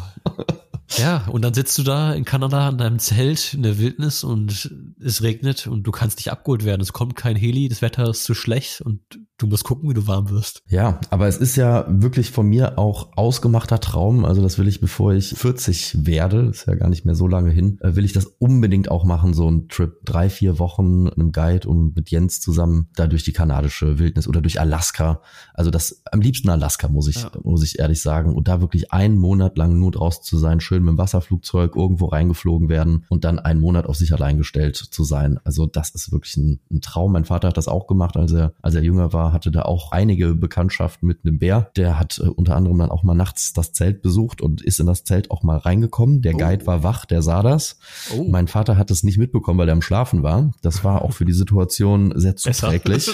Ja, und dann sitzt du da in Kanada in deinem Zelt in der Wildnis und es regnet und du kannst nicht abgeholt werden. Es kommt kein Heli, das Wetter ist zu schlecht und du musst gucken, wie du warm wirst. Ja, aber es ist ja wirklich von mir auch ausgemachter Traum. Also das will ich, bevor ich 40 werde, ist ja gar nicht mehr so lange hin, will ich das unbedingt auch machen, so ein Trip 3-4 Wochen mit einem Guide und mit Jens zusammen da durch die kanadische Wildnis oder durch Alaska. Also das am liebsten Alaska, muss ich ehrlich sagen. Und da wirklich einen Monat lang nur draußen zu sein, schön mit dem Wasserflugzeug irgendwo reingeflogen werden und dann einen Monat auf sich allein gestellt zu sein. Also das ist wirklich ein Traum. Mein Vater hat das auch gemacht, als er jünger war, hatte da auch einige Bekanntschaften mit einem Bär. Der hat unter anderem dann auch mal nachts das Zelt besucht und ist in das Zelt auch mal reingekommen. Der Guide war wach, der sah das. Mein Vater hat es nicht mitbekommen, weil er am Schlafen war. Das war auch für die Situation sehr zuträglich.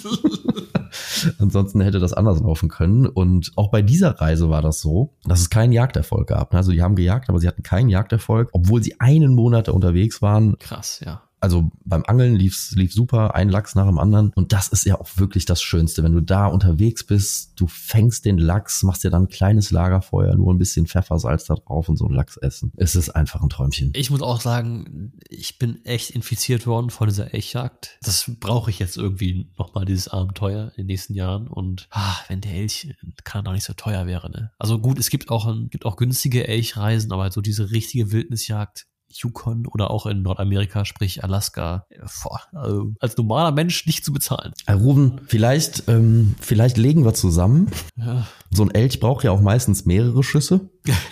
Ansonsten hätte das anders laufen können. Und auch bei dieser Reise war das so, dass es keinen Jagderfolg gab. Also die haben gejagt, aber sie hatten keinen Jagderfolg, obwohl sie einen Monat unterwegs waren. Krass, ja. Also beim Angeln lief super, ein Lachs nach dem anderen. Und das ist ja auch wirklich das Schönste, wenn du da unterwegs bist, du fängst den Lachs, machst dir dann ein kleines Lagerfeuer, nur ein bisschen Pfeffersalz da drauf und so einen Lachs essen. Es ist einfach ein Träumchen. Ich muss auch sagen, ich bin echt infiziert worden von dieser Elchjagd. Das brauche ich jetzt irgendwie nochmal, dieses Abenteuer in den nächsten Jahren. Und wenn der Elch kann doch nicht so teuer wäre, ne? Also gut, es gibt auch günstige Elchreisen, aber so diese richtige Wildnisjagd, Yukon oder auch in Nordamerika, sprich Alaska, also als normaler Mensch nicht zu bezahlen. Ruben, vielleicht legen wir zusammen. Ja. So ein Elch braucht ja auch meistens mehrere Schüsse.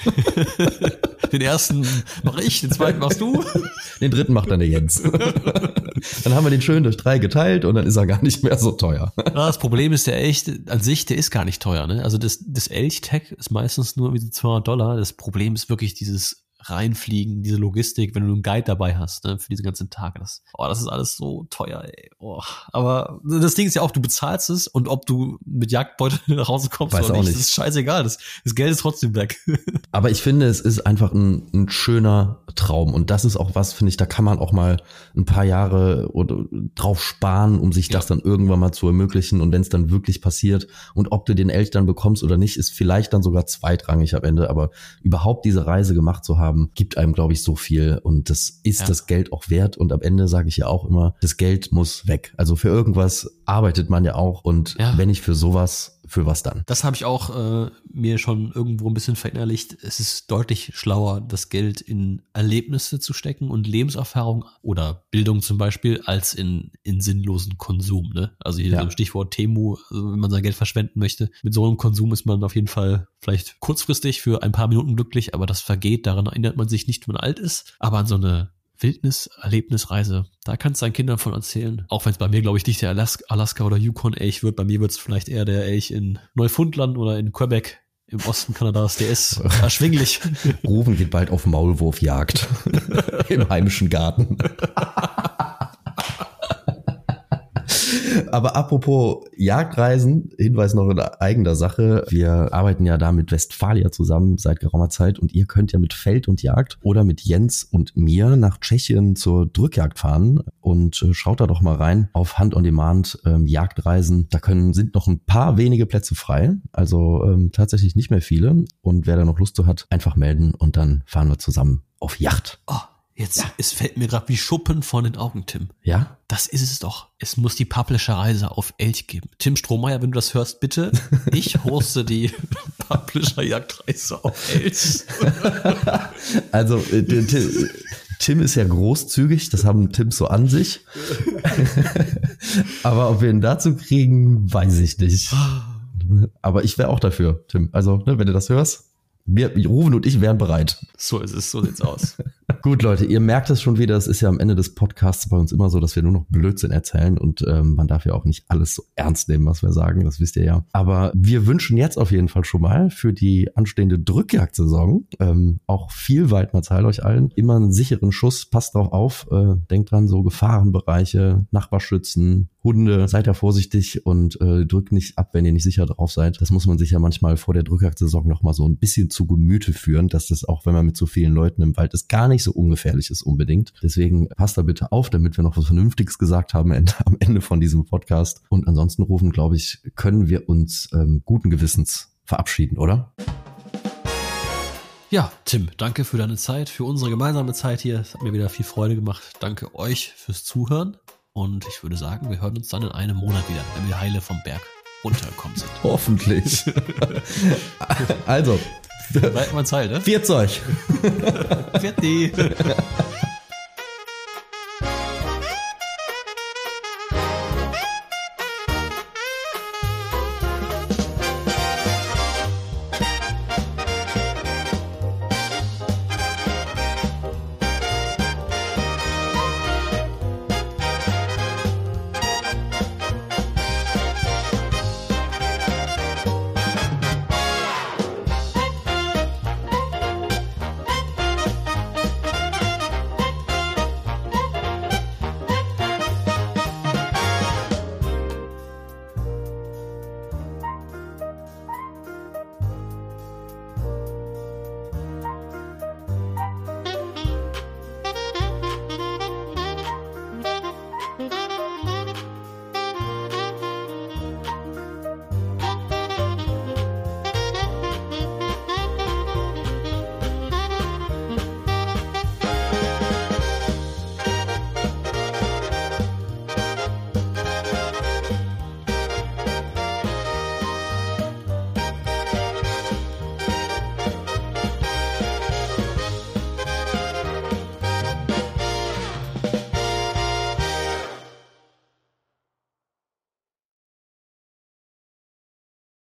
Den ersten mache ich, den zweiten machst du. Den dritten macht dann der Jens. Dann haben wir den schön durch 3 geteilt und dann ist er gar nicht mehr so teuer. Das Problem ist, der Elch an sich, der ist gar nicht teuer, ne? Also das Elch-Tag ist meistens nur wie so $200. Das Problem ist wirklich dieses Reinfliegen, diese Logistik, wenn du einen Guide dabei hast, ne, für diese ganzen Tage. Das ist alles so teuer, ey. Aber das Ding ist ja auch, du bezahlst es und ob du mit Jagdbeute nach Hause kommst Weiß oder auch nicht, nicht. das ist scheißegal. Das Geld ist trotzdem weg. Aber ich finde, es ist einfach ein schöner Traum. Und das ist auch was, finde ich, da kann man auch mal ein paar Jahre drauf sparen, um sich das dann irgendwann mal zu ermöglichen. Und wenn es dann wirklich passiert und ob du den Elch dann bekommst oder nicht, ist vielleicht dann sogar zweitrangig am Ende. Aber überhaupt diese Reise gemacht zu haben, gibt einem, glaube ich, so viel. Und das ist das Geld auch wert. Und am Ende sage ich ja auch immer, das Geld muss weg. Also für irgendwas arbeitet man ja auch. Und wenn nicht für sowas, für was dann? Das habe ich auch mir schon irgendwo ein bisschen verinnerlicht. Es ist deutlich schlauer, das Geld in Erlebnisse zu stecken und Lebenserfahrung oder Bildung zum Beispiel, als in sinnlosen Konsum. Ne? Also hier so ein Stichwort Temu, also wenn man sein Geld verschwenden möchte. Mit so einem Konsum ist man auf jeden Fall vielleicht kurzfristig für ein paar Minuten glücklich, aber das vergeht. Daran erinnert man sich nicht, wenn man alt ist. Aber an so eine Wildnis-Erlebnisreise, da kannst du deinen Kindern von erzählen. Auch wenn es bei mir, glaube ich, nicht der Alaska- oder Yukon-Elch wird. Bei mir wird es vielleicht eher der Elch in Neufundland oder in Quebec im Osten Kanadas. Der ist erschwinglich. Ruben geht bald auf Maulwurfjagd im heimischen Garten. Aber apropos Jagdreisen, Hinweis noch in eigener Sache. Wir arbeiten ja da mit Westfalia zusammen seit geraumer Zeit und ihr könnt ja mit Feld und Jagd oder mit Jens und mir nach Tschechien zur Drückjagd fahren und schaut da doch mal rein auf Hunt on Demand Jagdreisen. Da sind noch ein paar wenige Plätze frei, also tatsächlich nicht mehr viele und wer da noch Lust zu hat, einfach melden und dann fahren wir zusammen auf Yacht. Es fällt mir gerade wie Schuppen von den Augen, Tim. Ja? Das ist es doch. Es muss die Publisher-Reise auf Elch geben. Tim Strohmeier, wenn du das hörst, bitte. Ich hoste die Publisher-Jagdreise auf Elch. Also, Tim ist ja großzügig, das haben Tims so an sich. Aber ob wir ihn dazu kriegen, weiß ich nicht. Aber ich wäre auch dafür, Tim. Also, wenn du das hörst, Ruben und ich wären bereit. So ist es, so sieht's aus. Gut, Leute, ihr merkt es schon wieder, es ist ja am Ende des Podcasts bei uns immer so, dass wir nur noch Blödsinn erzählen und man darf ja auch nicht alles so ernst nehmen, was wir sagen, das wisst ihr ja. Aber wir wünschen jetzt auf jeden Fall schon mal für die anstehende Drückjagdsaison auch viel Weidmannsheil euch allen. Immer einen sicheren Schuss, passt drauf auf, denkt dran, so Gefahrenbereiche, Nachbarschützen, Hunde, seid da vorsichtig und drückt nicht ab, wenn ihr nicht sicher drauf seid. Das muss man sich ja manchmal vor der Drückjagdsaison nochmal so ein bisschen zu Gemüte führen, dass das auch, wenn man mit so vielen Leuten im Wald ist, gar nicht so ungefährlich ist unbedingt. Deswegen passt da bitte auf, damit wir noch was Vernünftiges gesagt haben am Ende von diesem Podcast. Und ansonsten, Rufen, glaube ich, können wir uns guten Gewissens verabschieden, oder? Ja, Tim, danke für deine Zeit, für unsere gemeinsame Zeit hier. Es hat mir wieder viel Freude gemacht. Danke euch fürs Zuhören. Und ich würde sagen, wir hören uns dann in einem Monat wieder, wenn wir heile vom Berg runtergekommen sind. Hoffentlich. Also, Weidmannsheil, ne? Pfiat euch. Pfiat die.